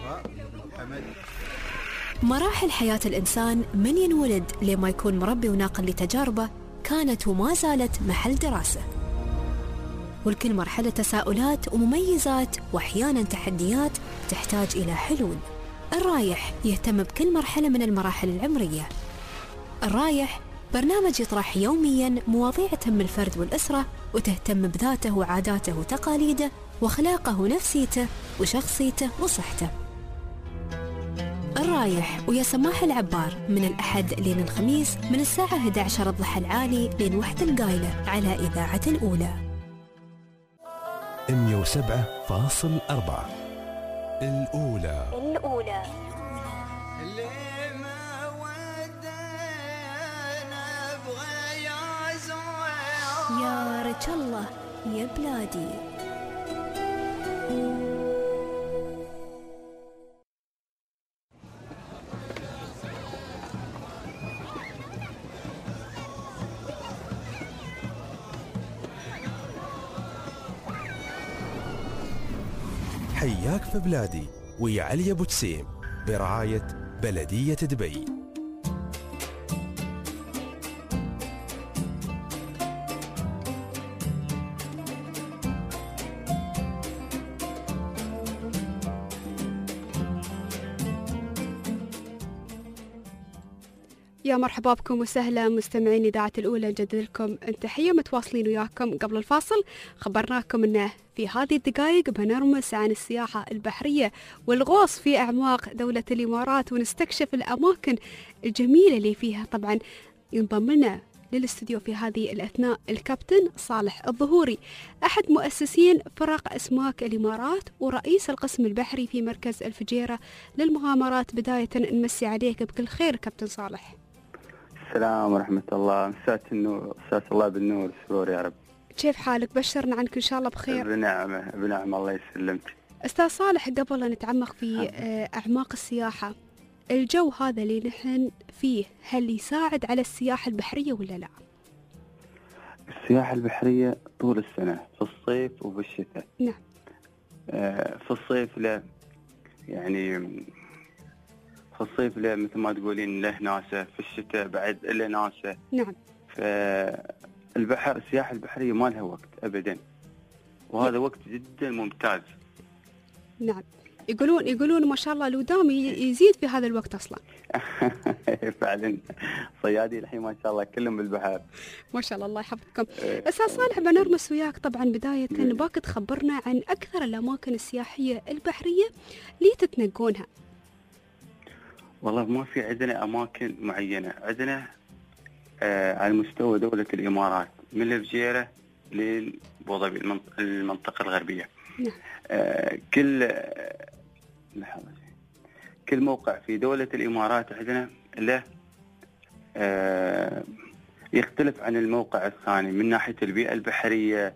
مراحل حياة الإنسان من ينولد لما يكون مربي وناقل لتجاربه كانت وما زالت محل دراسة، والكل مرحلة تساؤلات ومميزات وأحيانا تحديات تحتاج إلى حلول. الرايح يهتم بكل مرحلة من المراحل العمرية. الرايح برنامج يطرح يوميا مواضيع تهم الفرد والأسرة وتهتم بذاته وعاداته وتقاليده وأخلاقه ونفسيته وشخصيته وصحته. الرايح ويا سماح العبار من الأحد لين الخميس من الساعة 11 الضحى العالي لين 1 القايلة على إذاعة الأولى. 107.4 الأولى. الأولى. يا رجل الله يا بلادي. حياك في بلادي ويا علي أبو تسيم برعاية بلدية دبي. يا مرحبا بكم وسهلا مستمعين إذاعة الأولى. نجدد لكم تحية. متواصلين وياكم قبل الفاصل خبرناكم أنه في هذه الدقائق بنرمس عن السياحة البحرية والغوص في أعماق دولة الإمارات ونستكشف الأماكن الجميلة اللي فيها. طبعا ينضم لنا للاستوديو في هذه الأثناء الكابتن صالح الظهوري أحد مؤسسين فرق أسماك الإمارات ورئيس القسم البحري في مركز الفجيرة للمغامرات. بداية نمسي عليك بكل خير كابتن صالح. السلام ورحمة الله. مساء النور، مساء الله بالنور سرور يا رب. كيف حالك؟ بشرنا عنك إن شاء الله بخير. بنعمة بنعمة الله يسلمك. أستاذ صالح قبل أن نتعمق في أعماق السياحة، الجو هذا اللي نحن فيه هل يساعد على السياحة البحرية ولا لا؟ السياحة البحرية طول السنة في الصيف وفي الشتاء. نعم. في الصيف لا يعني في الصيف لا مثل ما تقولين له ناسه، في الشتاء بعد له ناسه. نعم. فالبحر السياحة البحرية ما لها وقت أبدا، وهذا وقت جدا ممتاز. نعم. يقولون ما شاء الله الودام يزيد في هذا الوقت أصلا. فعلا صيادي الحين ما شاء الله كلهم بالبحر. ما شاء الله الله يحفظكم. أستاذ صالح بنرمس وياك طبعا بداية باك تخبرنا عن أكثر الأماكن السياحية البحرية اللي تتنقونها. والله ما في عندنا أماكن معينة، عندنا على مستوى دولة الإمارات من الفجيرة للبوظبي المنطقة الغربية. كل موقع في دولة الإمارات عندنا له يختلف عن الموقع الثاني من ناحية البيئة البحرية،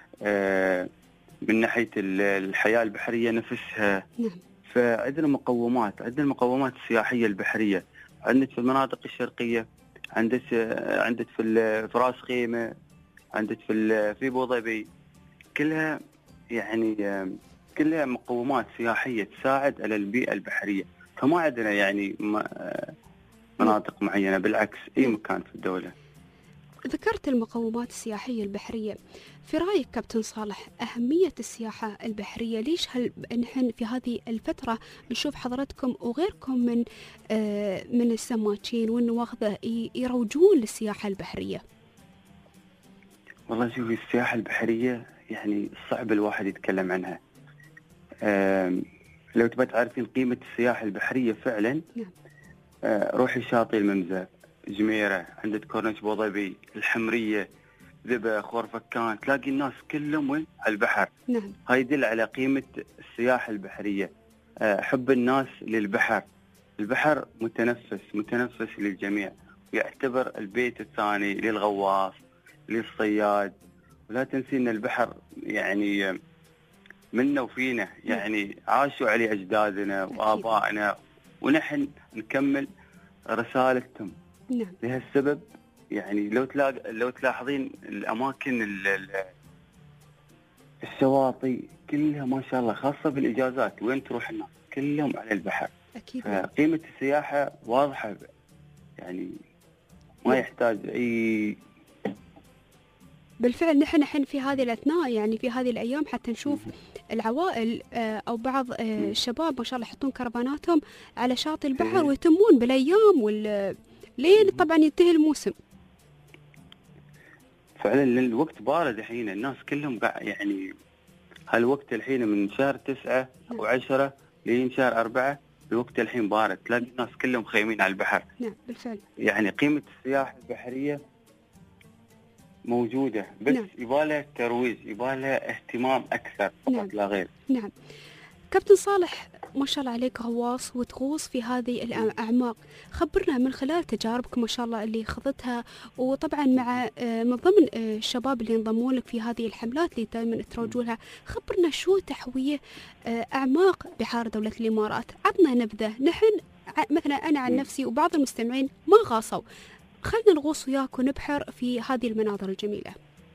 من ناحية الحياة البحرية نفسها. فعندنا مقومات السياحية البحرية. عندك في المناطق الشرقية، عندك في راس خيمة، عندك في ابو ظبي، كلها يعني كلها مقومات سياحية تساعد على البيئة البحرية. فما عندنا يعني مناطق معينة، بالعكس أي مكان في الدولة. ذكرت المقومات السياحية البحرية، في رأيك كابتن صالح أهمية السياحة البحرية ليش نحن في هذه الفترة نشوف حضرتكم وغيركم من السماكين والنواخذة يروجون للسياحة البحرية؟ والله شوفي، السياحة البحرية يعني صعب الواحد يتكلم عنها. لو تبى تعرفين قيمة السياحة البحرية فعلا، روحي شاطئ الممزة، جميرة، عندك كورنيش ابو ظبي، الحمرية، ذبة، خورفكان، تلاقي الناس كلهم وين؟ على البحر. نعم. هاي يدل على قيمة السياحة البحرية، حب الناس للبحر. البحر متنفس للجميع، ويعتبر البيت الثاني للغواص، للصياد. ولا تنسي ان البحر يعني منا وفينا، يعني عاشوا عليه اجدادنا وابائنا، ونحن نكمل رسالتهم. نعم. لهالسبب يعني لو تلاحظين الاماكن الشواطئ كلها ما شاء الله، خاصه بالاجازات وين تروح الناس كلهم على البحر. اكيد. فقيمه السياحه واضحه، يعني ما يحتاج اي. بالفعل نحن الحين في هذه الأثناء، يعني في هذه الأيام، حتى نشوف العوائل أو بعض الشباب ما شاء الله يحطون كرفاناتهم على شاطئ البحر ويتمون بالأيام لين طبعا ينتهي الموسم. فعلا الوقت بارد الحين، الناس كلهم يعني هالوقت الحين من شهر 9 و10 لين شهر 4 الوقت الحين بارد، تلاقي الناس كلهم خيمين على البحر. نعم بالفعل. يعني قيمة السياحة البحرية موجودة، بس يبالها ترويج، يبالها اهتمام أكثر فقط لا غير. نعم. كابتن صالح ما شاء الله عليك غواص وتغوص في هذه الأعماق، خبرنا من خلال تجاربك ما شاء الله اللي خضتها، وطبعا مع من ضمن الشباب اللي انضموا لك في هذه الحملات اللي دائما تروجوا لها، خبرنا شو تحويه أعماق بحار دولة الإمارات. عطنا نبذة. نحن مثلا أنا عن نفسي وبعض المستمعين ما غاصوا، خلنا نغوص وياك ونبحر في هذه المناظر الجميلة.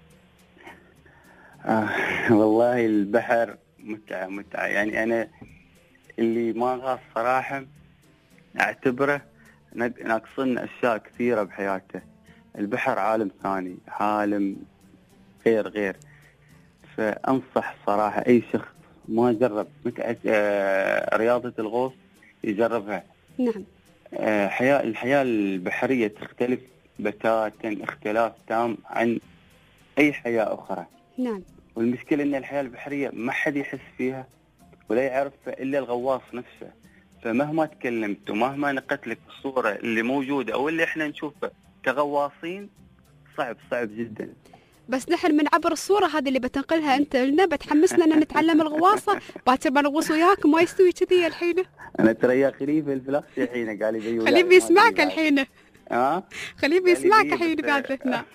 والله البحر متعة يعني أنا اللي ما غاص صراحة أعتبره ناقصنا أشياء كثيرة بحياته. البحر عالم ثاني، عالم غير. فأنصح صراحة أي شخص ما جرب متعة رياضة الغوص يجربها. نعم. الحياة البحرية تختلف بتاتا اختلاف تام عن أي حياة أخرى. نعم. والمشكلة أن الحياة البحرية ما حد يحس فيها ولا يعرف إلا الغواص نفسه. فمهما تكلمت ومهما نقلت لك الصورة اللي موجودة أو اللي إحنا نشوفها كغواصين صعب جدا. بس نحن من عبر الصورة هذه اللي بتنقلها أنت لنا بتحمسنا أن نتعلم الغواصة، باكر بنغوص وياك. ما يستوي كذي الحين. أنا ترى يا خليفة الفلاش الحين قال لي خليه بيسمعك الحين. خليه بيسمعك الحين قاعد هنا.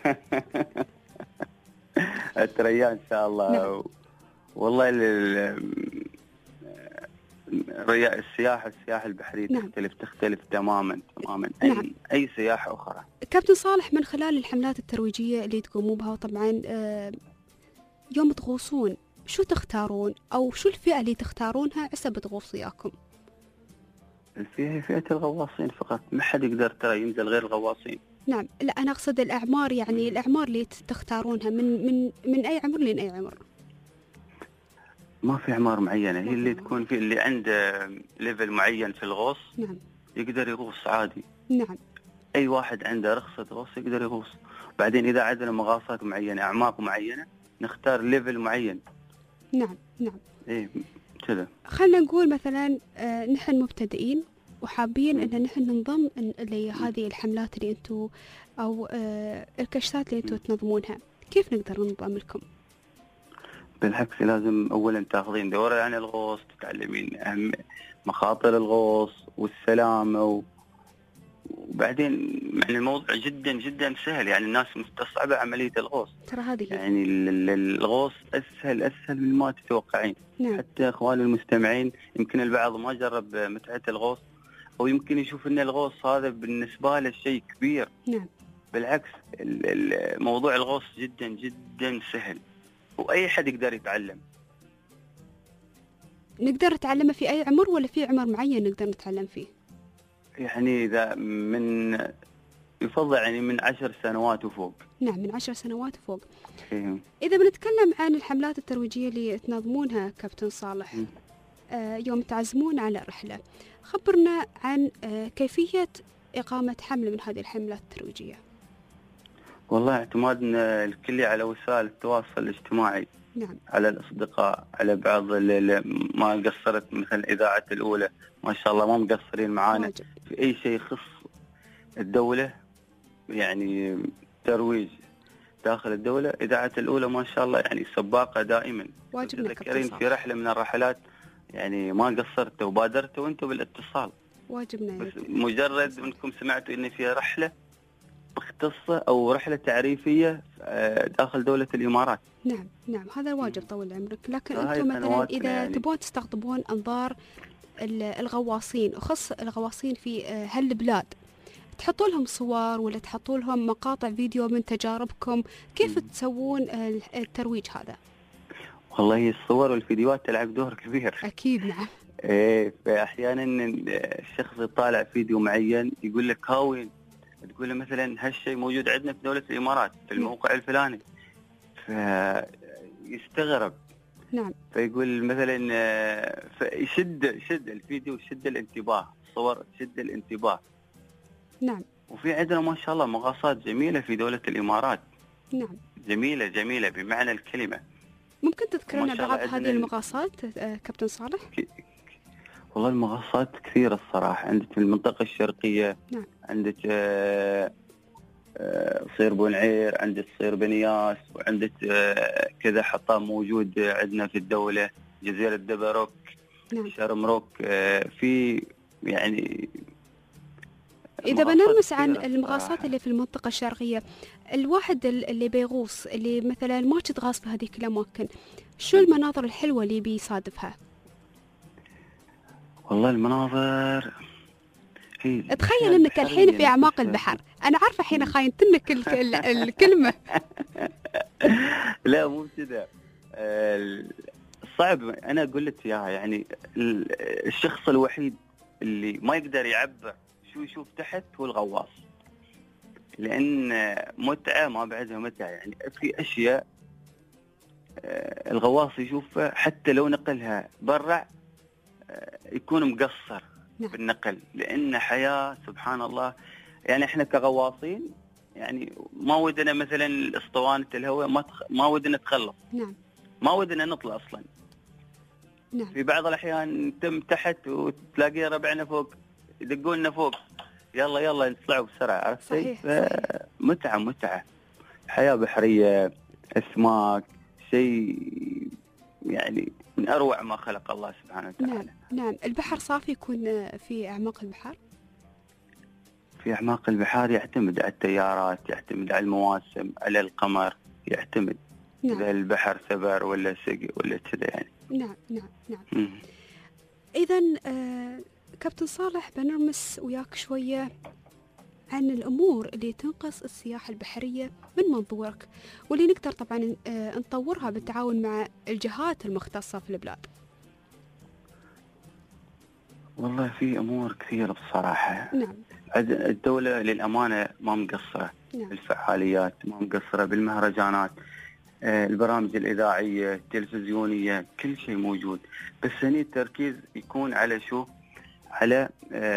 التريان إن شاء الله. نعم. والله السياحة البحرية تختلف تماما نعم. أي سياحة أخرى. كابتن صالح، من خلال الحملات الترويجية اللي تقوموا بها، طبعا يوم تغوصون شو تختارون أو شو الفئة اللي تختارونها حسب تغوص وياكم؟ الفئة فئة الغواصين فقط، ما حد يقدر ترى ينزل غير الغواصين. نعم. لا أنا أقصد الأعمار، يعني الأعمار اللي تختارونها من أي عمر لين أي عمر؟ ما في أعمار معينة، هي اللي تكون في اللي عنده ليفل معين في الغوص. نعم. يقدر يغوص عادي. نعم. أي واحد عنده رخصة غوص يقدر يغوص. بعدين إذا عندنا مغاصات معينة، أعماق معينة، نختار ليفل معين. نعم. إيه كذا. خلنا نقول مثلا نحن مبتدئين وحابين أن نحن ننضم لهذه الحملات اللي أنتوا أو الكشتات اللي أنتوا تنظمونها، كيف نقدر ننضم لكم؟ بالعكس، لازم أولا تاخذين دورة عن الغوص، تتعلمين أهم مخاطر الغوص والسلامة وبعدين يعني الموضوع جدا جدا سهل، يعني الناس مستصعبة عملية الغوص. ترى هذه يعني الغوص أسهل من ما تتوقعين. نعم. حتى إخواني المستمعين يمكن البعض ما جرب متعة الغوص، أو يمكن يشوف أن الغوص هذا بالنسبة له شيء كبير. نعم. بالعكس، موضوع الغوص جدا جدا سهل، وأي حد يقدر يتعلم. نقدر نتعلمه في أي عمر ولا في عمر معين نقدر نتعلم فيه؟ يعني إذا يفضل يعني من 10 سنوات وفوق. نعم، من 10 سنوات وفوق. إيه. إذا بنتكلم عن الحملات الترويجية اللي تنظمونها كابتن صالح يوم تعزمون على رحلة، خبرنا عن كيفية إقامة حملة من هذه الحملات الترويجية. والله اعتمادنا الكلي على وسائل التواصل الاجتماعي. نعم. على الأصدقاء، على بعض ما قصرت مثل إذاعة الأولى، ما شاء الله ما مقصرين معانا في أي شيء يخص الدولة، يعني ترويج داخل الدولة. إذاعة الأولى ما شاء الله يعني سباقة دائما. واجبنا تذكرين في رحلة من الرحلات يعني ما قصرتوا وبادرتوا وانتم بالاتصال. واجبنا. بس مجرد انكم سمعتوا ان في رحلة مختصة او رحلة تعريفية داخل دولة الامارات. نعم هذا الواجب طول عمرك. لكن انتم مثلا اذا يعني تبون تستقطبون انظار الغواصين وخص الغواصين في هالبلاد، تحطوا لهم صور ولا تحطوا لهم مقاطع فيديو من تجاربكم، كيف تسوون الترويج هذا؟ والله الصور والفيديوهات تلعب دور كبير. اكيد. نعم. ايه، فاحيانا الشخص يطالع فيديو معين يقول لك هاوين، تقول له مثلا هالشيء موجود عندنا في دولة الامارات في الموقع الفلاني، فيستغرب. نعم. فيقول مثلا يشد الفيديو، يشد الانتباه، الصور تشد الانتباه. نعم. وفي عندنا ما شاء الله مغاصات جميلة في دولة الامارات. نعم. جميلة بمعنى الكلمة. ممكن تذكرنا بعض هذه المغاصات كابتن صالح؟ والله المغاصات كثيرة الصراحة. عندك في المنطقة الشرقية. نعم. عندك صير بونعير، عندك صير بنياس، وعندك كذا حطام موجود عندنا في الدولة، جزيرة دبروك. نعم. شرم روك. في يعني إذا بنلمس عن المغاصات اللي في المنطقة الشرقية، الواحد اللي بيغوص اللي مثلا ما تغاص في هذه الأماكن، شو المناظر الحلوة اللي بيصادفها؟ والله المناظر تخيل انك الحين في اعماق البحر. انا عارفه الحين خاينتنك الكلمه. لا مو كذا، صعب. انا اقول لك اياها، يعني الشخص الوحيد اللي ما يقدر يعبر شو يشوف تحت هو الغواص، لان متعه ما بعدها متعه. يعني في اشياء الغواص يشوفها حتى لو نقلها برا يكون مقصر. نعم. بالنقل، لأن حياة سبحان الله. يعني احنا كغواصين يعني ما ودنا مثلا اسطوانة الهواء ما ودنا نتخلص. نعم. ما ودنا نطلع اصلا. نعم. في بعض الاحيان تم تحت وتلاقي ربعنا فوق يدقون لنا فوق، يلا نطلعوا بسرعة. عرفت؟ صحيح. متعة حياة بحرية، اسماك، شيء يعني من أروع ما خلق الله سبحانه وتعالى. نعم. البحر صافي يكون في أعماق البحر؟ في أعماق البحار يعتمد على التيارات، يعتمد على المواسم، على القمر، يعتمد. نعم. إذا البحر سبر ولا سقي ولا كذا يعني. نعم. إذن كابتن صالح بنرمس وياك شوية عن الأمور اللي تنقص السياحة البحرية من منظورك، واللي نقدر طبعا نطورها بالتعاون مع الجهات المختصة في البلاد. والله في أمور كثيرة بصراحة. نعم. الدولة للأمانة ما مقصرة. نعم. الفعاليات ما مقصرة، بالمهرجانات، البرامج الإذاعية، التلفزيونية، كل شيء موجود. بس هني التركيز يكون على شو؟ على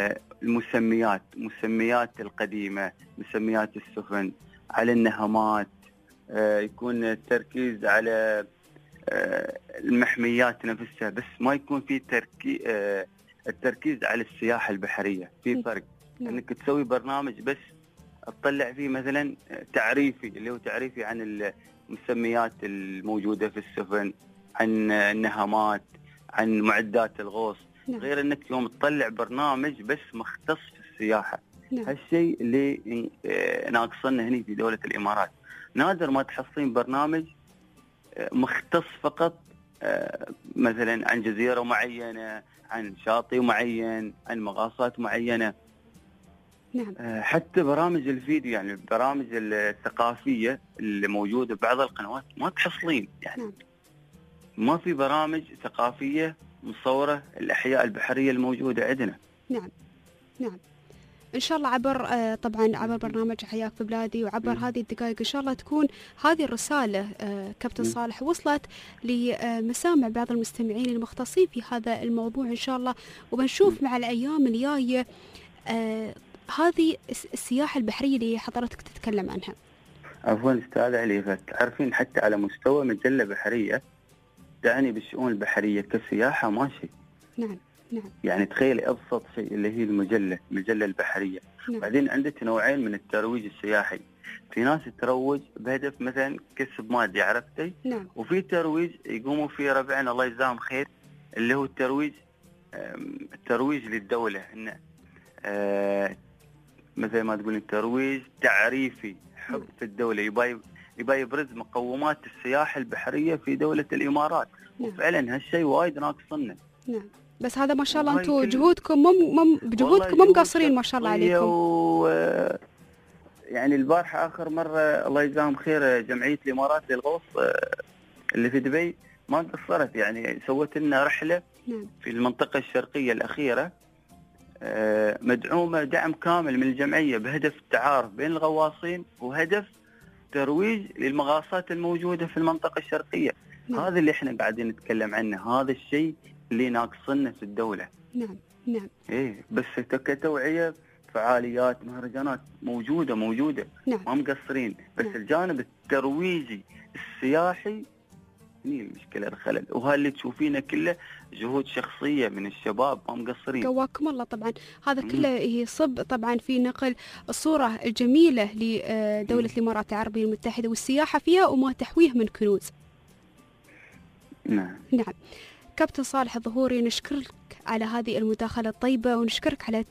المسميات القديمة، مسميات السفن، على النهمات. يكون التركيز على المحميات نفسها، بس ما يكون في التركيز على السياحة البحرية. في فرق. انك تسوي برنامج بس تطلع فيه مثلا تعريفي، اللي هو تعريفي عن المسميات الموجودة في السفن، عن النهمات، عن معدات الغوص. غير انك يوم تطلع برنامج بس مختص في السياحة، هالشيء اللي ناقصنا هنا في دولة الإمارات. نادر ما تحصلين برنامج مختص فقط مثلا عن جزيرة معينة، عن شاطئ معين، عن مغاصات معينة. نعم. حتى برامج الفيديو، يعني البرامج الثقافية اللي موجودة ببعض القنوات ما تحصلين، يعني نعم. ما في برامج ثقافية مصورة الأحياء البحرية الموجودة عندنا. نعم نعم. إن شاء الله عبر طبعا عبر برنامج حياك في بلادي وعبر هذه الدقائق إن شاء الله تكون هذه الرسالة كابتن صالح وصلت لمسامع بعض المستمعين المختصين في هذا الموضوع إن شاء الله، وبنشوف مع الأيام الجاية هذه السياحة البحرية اللي حضرتك تتكلم عنها. عفوا أستاذ علي، تعرفين حتى على مستوى مجلة بحرية تعني بالشؤون البحرية كسياحة ماشي. نعم نعم. يعني تخيلي أبسط شيء اللي هي المجلة البحرية. نعم. بعدين عندك نوعين من الترويج السياحي، في ناس تروج بهدف مثلا كسب مادي، عرفتي؟ نعم. وفي ترويج يقوموا فيه ربعنا الله يجزاهم خير، اللي هو الترويج للدولة، إنه مثل ما تقول الترويج تعريفي، حب في الدولة، يبقى يبرز مقومات السياحة البحرية في دولة الإمارات. نعم. وفعلا هالشيء وايد ناقصنا. نعم. بس هذا ما شاء الله انتم جهودكم بجهودكم مو مقصرين ما شاء الله عليكم. يعني البارحة آخر مرة الله يجزاهم خير جمعية الإمارات للغوص اللي في دبي ما قصرت، يعني سوت لنا رحلة. نعم. في المنطقة الشرقية الأخيرة مدعومة دعم كامل من الجمعية بهدف التعارف بين الغواصين وهدف ترويج للمغاصات الموجودة في المنطقة الشرقية. نعم. هذا اللي احنا قاعدين نتكلم عنه، هذا الشيء اللي ناقصنا في الدولة. نعم نعم. ايه بس كتوعية، فعاليات، مهرجانات موجودة. نعم. ما مقصرين، بس نعم. الجانب الترويجي السياحي هني المشكلة الخلل، وهذا اللي تشوفينه كله جهود شخصية من الشباب، ما مقصرين. قواكم الله. طبعا هذا كله يصب طبعا في نقل الصورة الجميلة لدولة الإمارات العربية المتحدة والسياحة فيها وما تحويه من كنوز. نعم. نعم. كابتن صالح الظهوري، نشكرك على هذه المداخلة الطيبة، ونشكرك على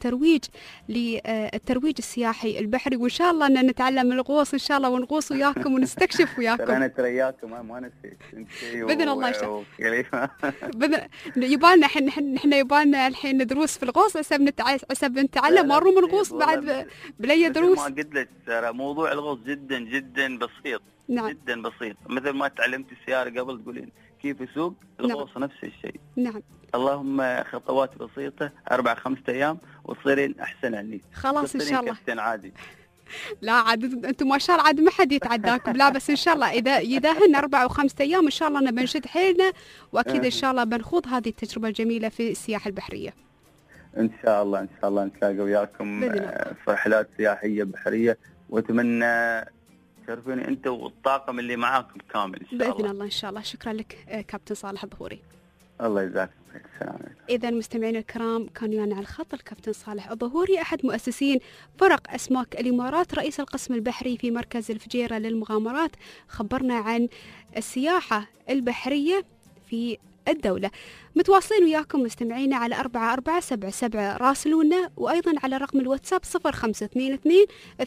الترويج السياحي البحري، وإن شاء الله أن نتعلم الغوص إن شاء الله، ونغوص وياكم ونستكشف وياكم. أنا ترى وياكم ما نسيت. بإذن الله إن شاء الله. يبالنا إحنا يبالنا الحين دروس في الغوص حسب نتعلم مرة من نغوص بعد بلي دروس. ما قلت لك ترى موضوع الغوص جدا جدا بسيط. نعم. جدا بسيط، مثل ما تعلمت السيارة قبل تقولين كيف يسوق الغوص. نعم. نفس الشيء. نعم. اللهم خطوات بسيطة 4-5 أيام وتصيرين أحسن عني. خلاص إن شاء الله. كابتن عادي. لا عاد أنتم ما شاء الله عاد ما حد يتعداكم. لا بس إن شاء الله إذا هن 4 و5 أيام إن شاء الله أنا بنشد حيلنا، وأكيد إن شاء الله بنخوض هذه التجربة الجميلة في السياحة البحرية. إن شاء الله نتلاقى وياكم في رحلات سياحية بحرية، وأتمنى تعرفوني أنت والطاقم اللي معاكم كامل إن شاء الله. بإذن الله إن شاء الله. شكرا لك كابتن صالح الظهوري. الله يجزاك خير. السلام عليكم. إذا مستمعينا الكرام، كان ويانا على الخط الكابتن صالح الظهوري، أحد مؤسسين فرق أسماك الإمارات، رئيس القسم البحري في مركز الفجيرة للمغامرات. خبرنا عن السياحة البحرية في الدولة. متواصلين وياكم مستمعينا على 4477 راسلونا، وأيضا على رقم الواتساب 0522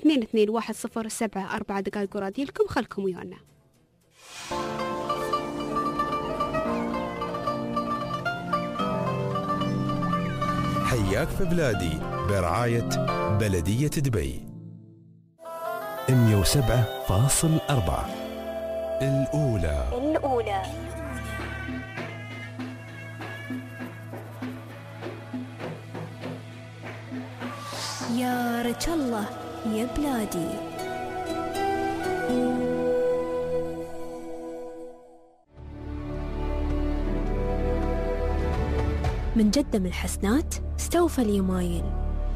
221074. 4 دقائق وراديلكم، خلكم ويانا. حياك في بلادي برعاية بلدية دبي 107.4 الأولى. يا رجل الله يا بلادي. من جدة من الحسنات استوفى اليمايل.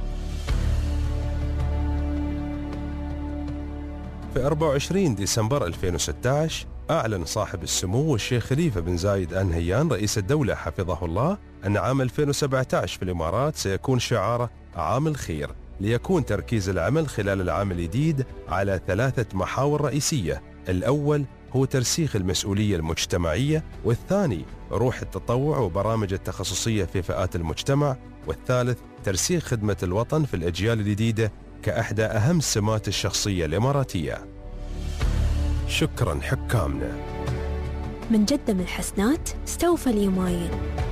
في 24 ديسمبر 2016 أعلن صاحب السمو الشيخ خليفة بن زايد آل نهيان رئيس الدولة حفظه الله أن عام 2017 في الإمارات سيكون شعاره عام الخير، ليكون تركيز العمل خلال العام الجديد على 3 محاور رئيسية. الأول هو ترسيخ المسؤولية المجتمعية، والثاني روح التطوع وبرامج التخصصية في فئات المجتمع، والثالث ترسيخ خدمة الوطن في الأجيال الجديدة كأحدى أهم سمات الشخصية الإماراتية. شكرا حكامنا. من جدة من الحسنات استوفى اليماين.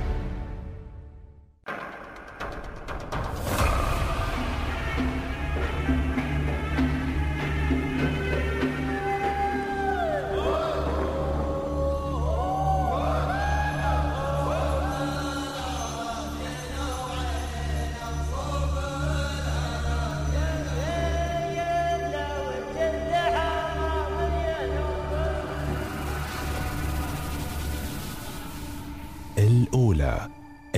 الأولى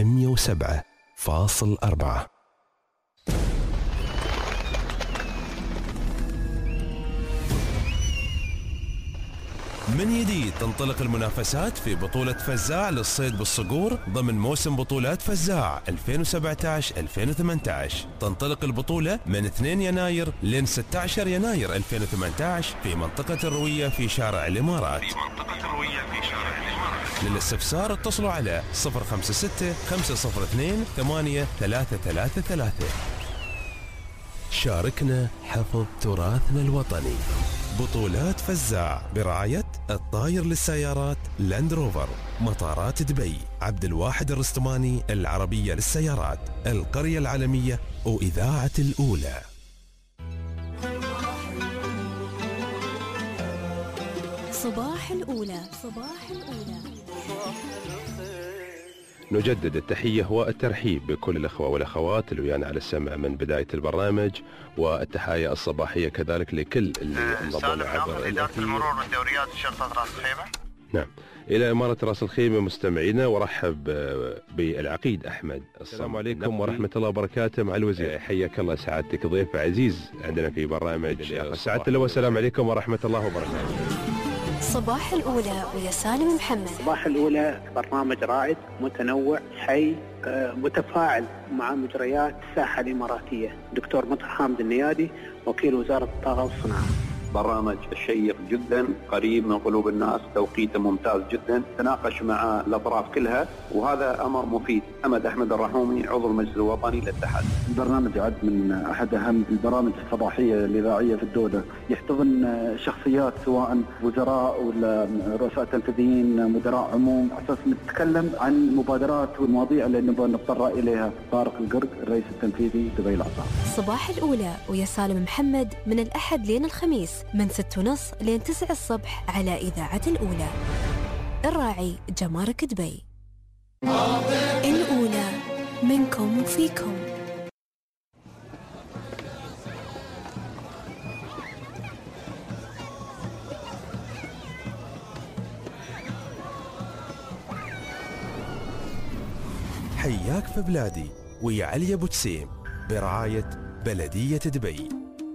107.4. من جديد تنطلق المنافسات في بطولة فزاع للصيد بالصقور ضمن موسم بطولات فزاع 2017-2018. تنطلق البطولة من 2 يناير لين 16 يناير 2018 في منطقة الروية في شارع الإمارات. للاستفسار اتصلوا على 056 502 8333. شاركنا حفظ تراثنا الوطني. بطولات فزاع برعاية الطاير للسيارات لاند روفر، مطارات دبي، عبد الواحد الرستماني العربية للسيارات، القرية العالمية وإذاعة الأولى. صباح الأولى. صباح الأولى. نجدد التحية والترحيب بكل الأخوة والأخوات اللي ويانا على السمع من بداية البرنامج، والتحايا الصباحية كذلك لكل اللي انضموا عبر إدارة المرور والدوريات شرطة رأس الخيمة. نعم، إلى إمارة رأس الخيمة مستمعينا، ورحب بالعقيد أحمد. السلام عليكم ورحمة الله وبركاته مع الوزير. حياك الله سعادتك، ضيف عزيز عندنا في برنامج سعادة اللواء. السلام عليكم ورحمة الله وبركاته. صباح الأولى ويا سالم محمد. صباح الأولى برنامج رائد متنوع حي متفاعل مع مجريات الساحة الإماراتية. دكتور مطر حامد النيادي، وكيل وزارة الطاقة والصناعة. برنامج شيق جدا، قريب من قلوب الناس، توقيته ممتاز جدا، تناقش مع الأطراف كلها، وهذا أمر مفيد. أحمد الرحومي، عضو المجلس الوطني للاتحاد. البرنامج يعد من أحد أهم البرامج الصباحية الإذاعية في الدولة، يحتضن شخصيات سواء وزراء ولا رؤساء تنفيذيين، مدراء عموم، أساس نتكلم عن مبادرات والمواضيع اللي نبغى نتطرق إليها. طارق القرق، الرئيس التنفيذي دبي العصار. صباح الأولى ويا سالم محمد من الأحد لين الخميس من 6:30 لين 9 الصبح على إذاعة الأولى. الراعي جمارك دبي. الأولى منكم وفيكم. حياك في بلادي ويا علي أبو تسيم برعاية بلدية دبي.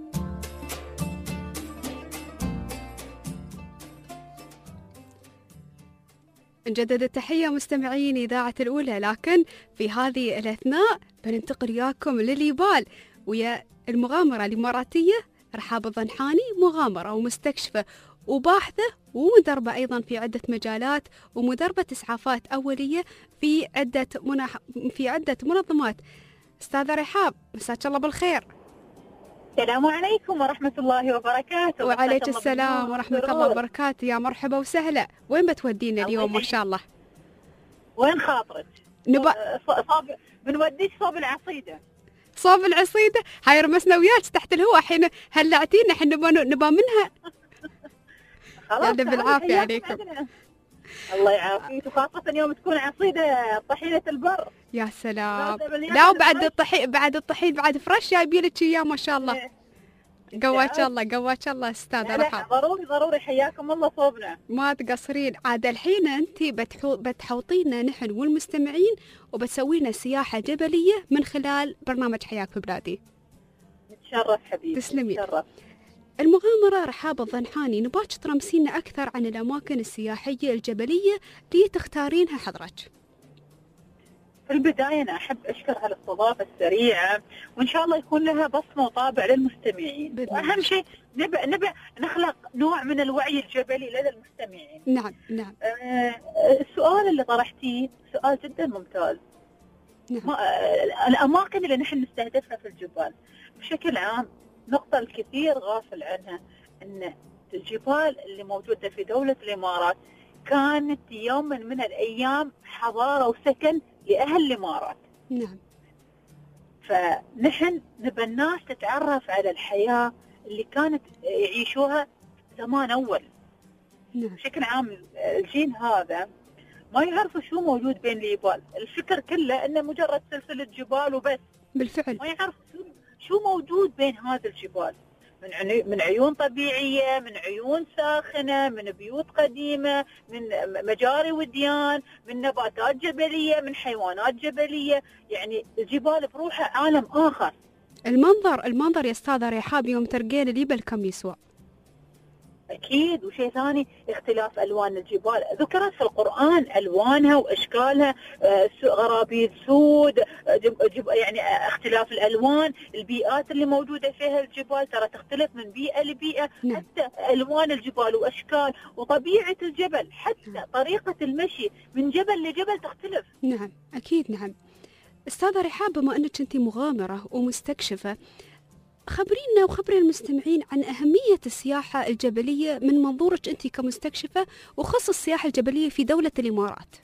نجدد التحية مستمعين إذاعة الأولى، لكن في هذه الأثناء بننتقل وياكم لليبال ويا المغامرة الإماراتية رحاب الضنحاني، مغامرة ومستكشفة وباحثة ومدربة أيضا في عدة مجالات، ومدربة إسعافات أولية في عدة منظمات. أستاذة رحاب، مساك الله بالخير. السلام عليكم ورحمة الله وبركاته. وعليك السلام ورحمة الله وبركاته. يا مرحبا وسهلا. وين بتودينا اليوم ما شاء الله؟ وين خاطرك؟ بنوديك صوب العصيدة. صوب العصيدة؟ هاي رمسنا وياك تحت الهواء، حين هلعتينا، احنا نبى منها. خلاص بالعافية عليكم. الله يعافيك، وخاصة يوم تكون عصيدة طحينة البر. يا سلام. لا، وبعد الطحين بعد فريش جايبين لك اياه ما شاء الله. قواك الله استاذة رحاب. ضروري حياكم الله صوبنا. ما تقصرين. عاد الحين انت بتحوطينا نحن والمستمعين وبتسوينا سياحة جبلية من خلال برنامج حياك في بلادي. نتشرف حبيبي. تسلمي. المغامرة رحاب الضنحاني، نباك ترمسينا أكثر عن الأماكن السياحية الجبلية اللي تختارينها حضرتك. في البداية أنا أحب أشكر على الاستضافة السريعة، وإن شاء الله يكون لها بصمة وطابع للمستمعين. وأهم شيء نبى نخلق نوع من الوعي الجبلي لدى المستمعين. نعم. السؤال اللي طرحتيه سؤال جدا ممتاز. نعم. الأماكن اللي نحن نستهدفها في الجبال بشكل عام النقطة الكثير غافل عنها أن الجبال اللي موجودة في دولة الإمارات كانت يوما من الأيام حضارة وسكن لأهل الإمارات. نعم. فنحن نبى الناس تتعرف على الحياة اللي كانت يعيشوها زمان أول. نعم. بشكل عام الجيل هذا ما يعرفوا شو موجود بين الجبال، الفكر كله انه مجرد سلسلة جبال وبس. بالفعل. ما يعرف شو موجود بين هذه الجبال من عيون طبيعية، من عيون ساخنة، من بيوت قديمة، من مجاري وديان، من نباتات جبلية، من حيوانات جبلية. يعني الجبال بروحها عالم آخر. المنظر يا أستاذة رحاب يوم ترقين الجبل كم يسوى؟ أكيد. وشيء ثاني اختلاف ألوان الجبال، ذكرت في القرآن ألوانها وأشكالها، غرابيب سود، يعني اختلاف الألوان، البيئات اللي موجودة فيها الجبال ترى تختلف من بيئة لبيئة. نعم. حتى ألوان الجبال وأشكال وطبيعة الجبل، حتى طريقة المشي من جبل لجبل تختلف. نعم أكيد. نعم. أستاذة رحاب، بما أنك أنت مغامرة ومستكشفة، خبرينا وخبري المستمعين عن أهمية السياحة الجبلية من منظورك أنت كمستكشفة، وخص السياحة الجبلية في دولة الإمارات.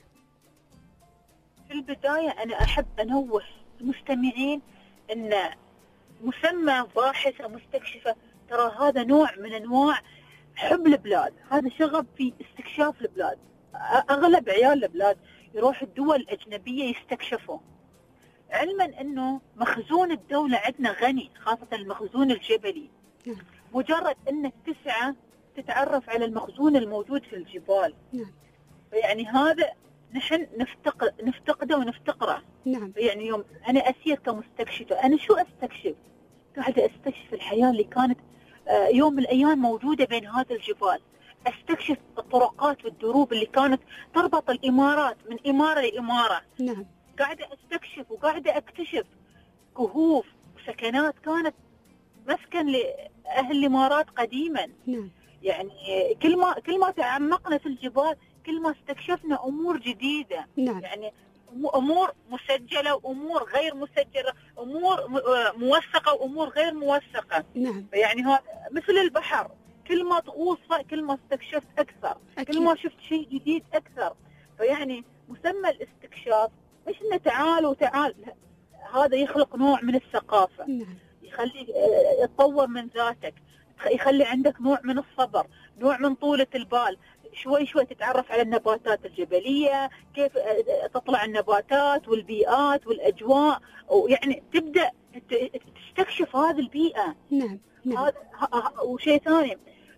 في البداية أنا أحب أنوه المستمعين أن مسمى باحثة مستكشفة ترى هذا نوع من أنواع حب البلاد، هذا شغف في استكشاف البلاد. أغلب عيال البلاد يروح الدول الأجنبية يستكشفوا، علما أنه مخزون الدولة عندنا غني، خاصة المخزون الجبلي. مجرد أنك تسعى تتعرف على المخزون الموجود في الجبال. يعني هذا نحن نفتقده ونفتقره. نعم. يعني يوم أنا أسير كمستكشفة، أنا شو أستكشف؟ قاعدة أستكشف الحياة اللي كانت يوم من الأيام موجودة بين هذه الجبال. أستكشف الطرقات والدروب اللي كانت تربط الإمارات من إمارة لإمارة. نعم. قاعدة أستكشف وقاعدة أكتشف كهوف وسكنات كانت مسكن لأهل الإمارات قديما. نعم. يعني كل ما تعمقنا في الجبال كل ما استكشفنا أمور جديدة. نعم. يعني أمور مسجلة وأمور غير مسجلة، أمور موثقة وأمور غير موثقة. نعم. يعني مثل البحر، كل ما تغوص كل ما استكشفت أكثر. أكيد. كل ما شفت شيء جديد أكثر. فيعني مسمى الاستكشاف مش إنه تعال، لا، هذا يخلق نوع من الثقافة. نعم. يخلي تطور من ذاتك، يخلي عندك نوع من الصبر، نوع من طولة البال. شوي شوي تتعرف على النباتات الجبلية، كيف تطلع النباتات والبيئات والأجواء، ويعني تبدأ تستكشف هذه البيئة. نعم. هذا وشيء ثاني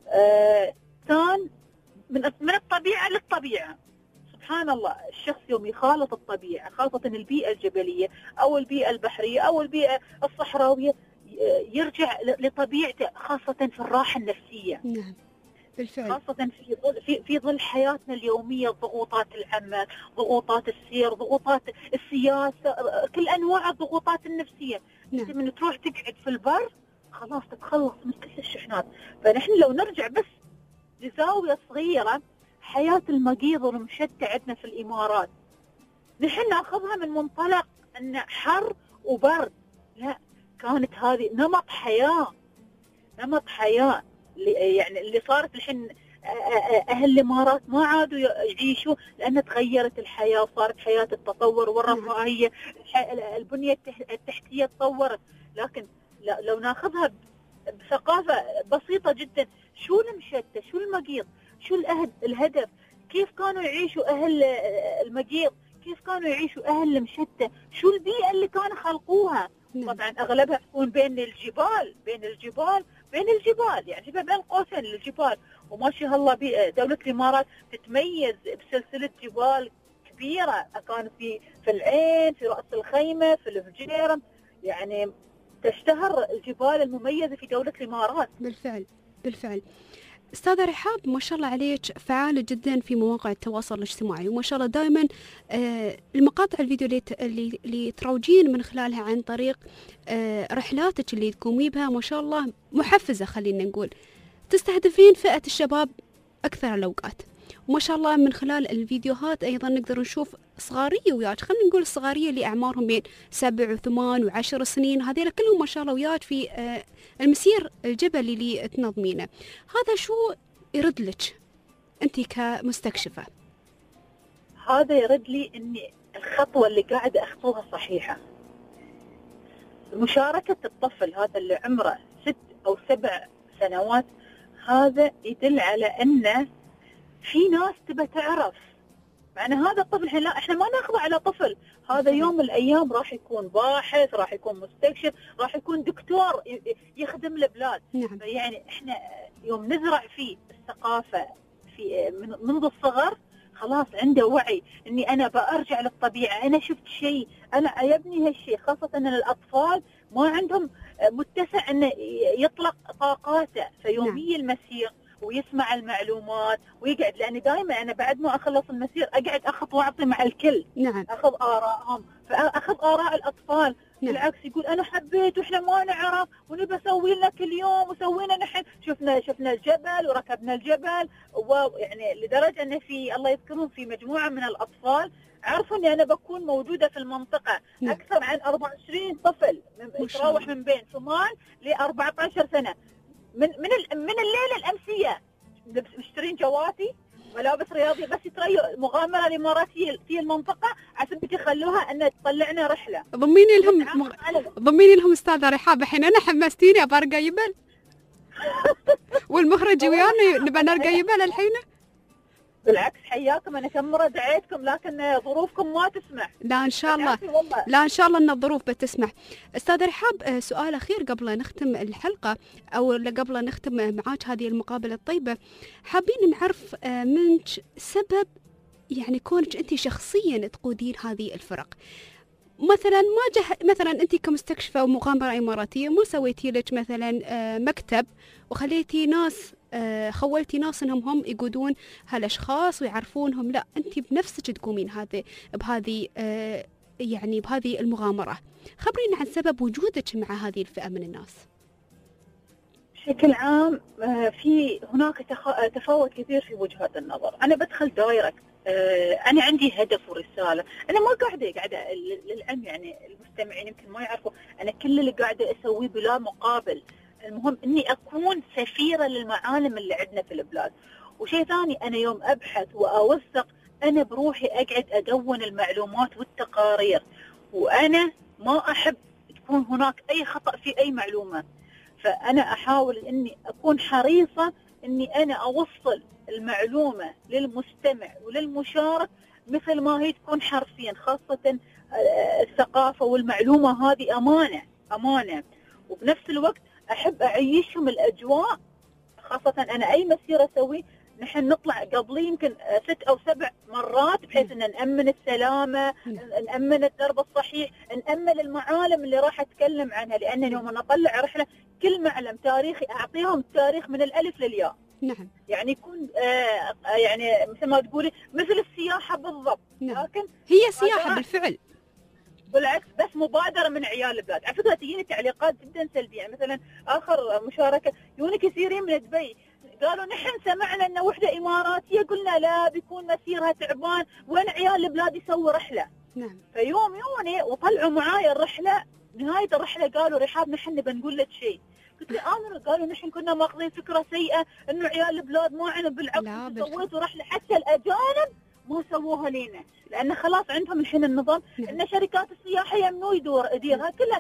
كان من الطبيعة للطبيعة. سبحان الله، الشخص يوم يخالط الطبيعة، خاصة البيئة الجبلية أو البيئة البحرية أو البيئة الصحراوية، يرجع لطبيعته، خاصة في الراحة النفسية. نعم بالفعل. خاصة في ظل حياتنا اليومية، ضغوطات العمل، ضغوطات السير، ضغوطات السياسة، كل أنواع الضغوطات النفسية. نعم. من تروح تقعد في البر خلاص تتخلص من كل الشحنات. فنحن لو نرجع بس لزاوية صغيرة، حياة المقيض والمشتى عندنا في الإمارات، نحن ناخذها من منطلق أن حر وبرد، لا، كانت هذه نمط حياة يعني اللي صارت الحين أهل الإمارات ما عادوا يعيشوا، لأن تغيرت الحياة وصارت حياة التطور والرفاهية، البنية التحتية تطورت. لكن لو ناخذها بثقافة بسيطة جدا، شو المشتى، شو المقيض، شو الهدف، كيف كانوا يعيشوا أهل المقيض، كيف كانوا يعيشوا أهل المشتى، شو البيئة اللي كانوا خلقوها. طبعا أغلبها تكون بين الجبال، يعني بين قوسين الجبال. وما شاء الله دولة الإمارات تتميز بسلسلة جبال كبيرة، كان في العين، في رأس الخيمة، في الفجيرة، يعني تشتهر الجبال المميزة في دولة الإمارات. بالفعل. أستاذة رحاب، ما شاء الله عليك فعالة جدا في مواقع التواصل الاجتماعي، وما شاء الله دائما المقاطع الفيديو اللي تروجين من خلالها عن طريق رحلاتك اللي تقومي بها، ما شاء الله محفزة، خلينا نقول تستهدفين فئة الشباب أكثر الأوقات. وما شاء الله من خلال الفيديوهات أيضا نقدر نشوف صغارية وياك، خلينا نقول الصغارية اللي أعمارهم بين 7 و8 و10 سنين، هذيلا كلهم ما شاء الله وياك في المسير الجبلي اللي تنظمينه. هذا شو يرد لك أنت كمستكشفة؟ هذا يرد لي إني الخطوة اللي قاعدة أخطوها صحيحة. مشاركة الطفل هذا اللي عمره 6 أو 7 سنوات، هذا يدل على أنه في ناس تبى تعرف. معنى هذا الطفل لا احنا ما ناخذه على طفل، هذا يوم من الأيام راح يكون باحث، راح يكون مستكشف، راح يكون دكتور يخدم البلاد. يعني احنا يوم نزرع فيه الثقافة في منذ الصغر، خلاص عنده وعي اني انا بارجع للطبيعه، انا شفت شيء، انا عجبني هالشيء. خاصه ان الاطفال ما عندهم متسع انه يطلق طاقاته، فيومي المسير ويسمع المعلومات ويقعد، لاني دائما انا بعد ما اخلص المسير اقعد اخذ واعطي مع الكل. اخذ ارائهم، فاخذ اراء الاطفال. بالعكس يقول انا حبيت واحنا ما نعرف ونبى اسوي لنا كل يوم، وسوينا نحن شفنا الجبل وركبنا الجبل، ويعني لدرجه ان في الله يذكرهم في مجموعه من الاطفال عرفوا اني انا بكون موجوده في المنطقه. اكثر عن 24 طفل يتراوح من بين 8 ل 14 سنه من الليله الامسيه مشترين جواتي ملابس رياضيه بس يتريوا المغامره الاماراتيه في المنطقه عشان يخلوها ان تطلعنا رحله. ضميني لهم استاذه رحاب، الحين انا حمستيني ابى ارقى جبل والمخرج ويانا نبى نرقى جبل الحين. بالعكس حياكم، انا كم مره دعيتكم لكن ظروفكم ما تسمح. لا ان شاء الله، لا ان شاء الله ان الظروف بتسمح. استاذه رحاب، سؤال اخير قبل نختم الحلقه او قبل نختم معاك هذه المقابله الطيبه، حابين نعرف منك سبب يعني كونك انت شخصيا تقودين هذه الفرق. مثلا مثلا انت كمستكشفه ومغامره اماراتيه ما سويتي لك مثلا مكتب وخليتي ناس خولتي ناس انهم هم يقودون هالاشخاص ويعرفونهم، لا انت بنفسك تقومين بهذه يعني بهذه المغامره. خبرينا عن سبب وجودك مع هذه الفئه من الناس. بشكل عام في هناك تفاوت كثير في وجهات النظر. انا بدخل دايركت، انا عندي هدف ورساله، انا ما قاعده للعلم، يعني المستمعين يمكن ما يعرفوا انا كل اللي قاعده اسويه بلا مقابل. المهم اني اكون سفيره للمعالم اللي عندنا في البلاد. وشيء ثاني، انا يوم ابحث واوثق انا بروحي اقعد ادون المعلومات والتقارير، وانا ما احب تكون هناك اي خطا في اي معلومه. فانا احاول اني اكون حريصه اني انا اوصل المعلومه للمستمع وللمشارك مثل ما هي تكون حرفيا. خاصه الثقافه والمعلومه هذه امانه، وبنفس الوقت احب اعيشهم الاجواء. خاصه انا اي مسيره اسوي نحن نطلع قبل يمكن 6 أو 7 مرات بحيث ان نامن السلامه، نامن الدرب الصحيح، نامن المعالم اللي راح اتكلم عنها، لان يوم انا اطلع رحله كل معلم تاريخي اعطيهم التاريخ من الالف للياء. نعم. يعني يكون يعني مثل ما تقولي مثل السياحه بالضبط. نعم. لكن هي سياحه بالفعل. بالعكس بس مبادره من عيال البلاد. على فكره تجيني تعليقات جدا سلبيه، يعني مثلا اخر مشاركه يوني كثيرين من دبي قالوا نحن سمعنا ان وحده اماراتيه قلنا لا بيكون مسيرها تعبان، وين عيال البلاد يسوي رحله. نعم. فيوم يوني وطلعوا معايا الرحله، نهايه الرحله قالوا رحاب نحن بنقول لك شيء. قلت لي امر، قالوا نحن كنا ماخذين فكره سيئه انه عيال البلاد ما عندنا، بالعكس سويتوا رحله حتى الاجانب ما سووها لنا، لان خلاص عندهم الحين النظام ان شركات السياحه يمنوا يديرها كلها.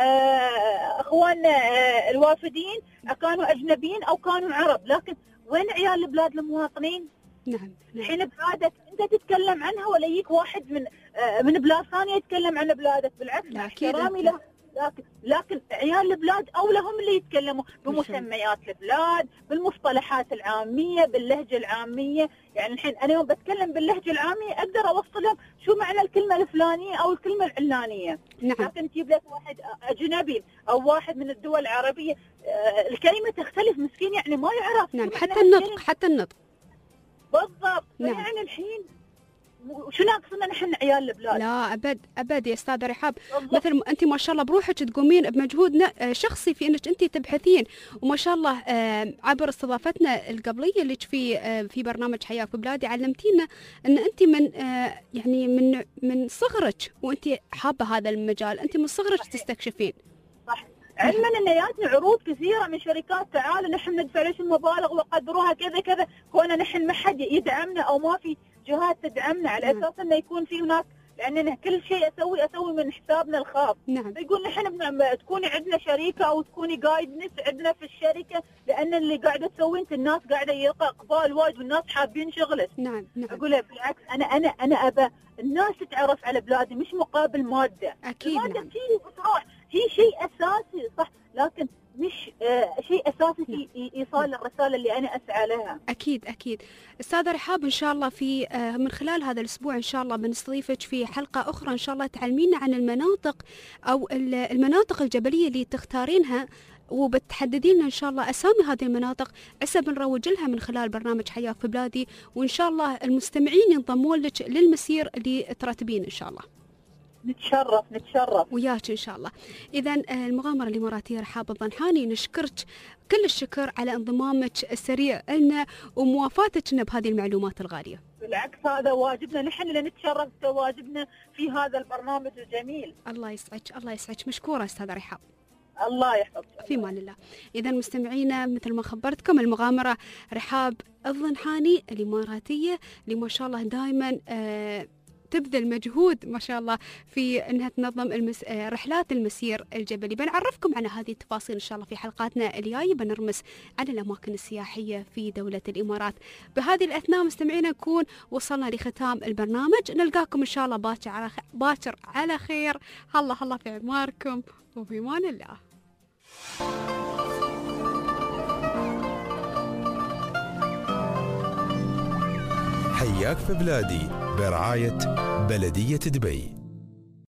اخواننا الوافدين كانوا اجنبيين او كانوا عرب، لكن وين عيال البلاد المواطنين؟ نعم. الحين بلادك انت تتكلم عنها ولا يجيك واحد من بلاد ثانيه يتكلم عن بلادك؟ بالعكس احترامي له، لكن عيال البلاد اولى هم اللي يتكلموا بمسميات البلاد، بالمصطلحات العاميه، باللهجه العاميه. يعني الحين انا يوم بتكلم باللهجه العاميه اقدر اوصل لهم شو معنى الكلمه الفلانيه او الكلمه العلانيه. نعم. لكن تجيب لك واحد اجنبي او واحد من الدول العربيه الكلمه تختلف، مسكين يعني ما يعرف. نعم. حتى النطق بالضبط. نعم. يعني الحين وشو ناقصنا نحن عيال البلاد؟ لا ابد يا استاذه رحاب، مثل انت ما شاء الله بروحك تقومين بمجهود شخصي في انك انت تبحثين، وما شاء الله عبر استضافتنا القبليه اللي في برنامج حياه في بلادي علمتينا ان انت من يعني من صغرك وانت حابه هذا المجال، انت من صغرك تستكشفين. صح. علما ان ياتنا عروض كثيره من شركات، تعالوا نحن ندفع ليش المبالغ وقدروها كذا كذا، كون نحن ما حد يدعمنا او ما في جهات تدعمنا، على اساس انه يكون في هناك، لاننا كل شيء اسوي من حسابنا الخاص. نعم. فيقول نحن تكوني عندنا شريكه او تكوني جايدنس عندنا في الشركه، لان اللي قاعده تسوي انت الناس قاعده يلقى اقبال وايد والناس حابين شغلك. نعم. اقول له بالعكس، انا ابى الناس تتعرف على بلادي مش مقابل ماده. اكيد. الماده تجي وتروح، هي شيء اساسي صح، لكن مش شيء اساسي في ايصال الرساله اللي انا اسعى لها. اكيد. استاذه رحاب، ان شاء الله في من خلال هذا الاسبوع ان شاء الله بنستضيفك في حلقه اخرى ان شاء الله تعلمينا عن المناطق او المناطق الجبليه اللي تختارينها، وبتحددي لنا ان شاء الله اسامي هذه المناطق عسى بنروج لها من خلال برنامج حياه في بلادي، وان شاء الله المستمعين ينضمون لك للمسير اللي ترتبين ان شاء الله. نتشرف وياك ان شاء الله. اذا المغامره الاماراتيه رحاب الضنحاني نشكرك كل الشكر على انضمامك السريع لنا وموافاتك لنا بهذه المعلومات الغاليه. بالعكس، هذا واجبنا نحن اللي نتشرف بتواجدنا في هذا البرنامج الجميل. الله يسعدك مشكوره استاذه رحاب. الله يحفظك. في امان الله. اذا مستمعينا مثل ما خبرتكم المغامره رحاب الضنحاني الاماراتيه اللي ما شاء الله دائما تبذل مجهود ما شاء الله في انها تنظم رحلات المسير الجبلي. بنعرفكم على هذه التفاصيل ان شاء الله في حلقاتنا الجايه، بنرمس على الاماكن السياحيه في دوله الامارات. بهذه الاثناء مستمعينا نكون وصلنا لختام البرنامج، نلقاكم ان شاء الله باكر على خير. الله في اعماركم وفي امان الله. حياك في بلادي برعاية بلدية دبي.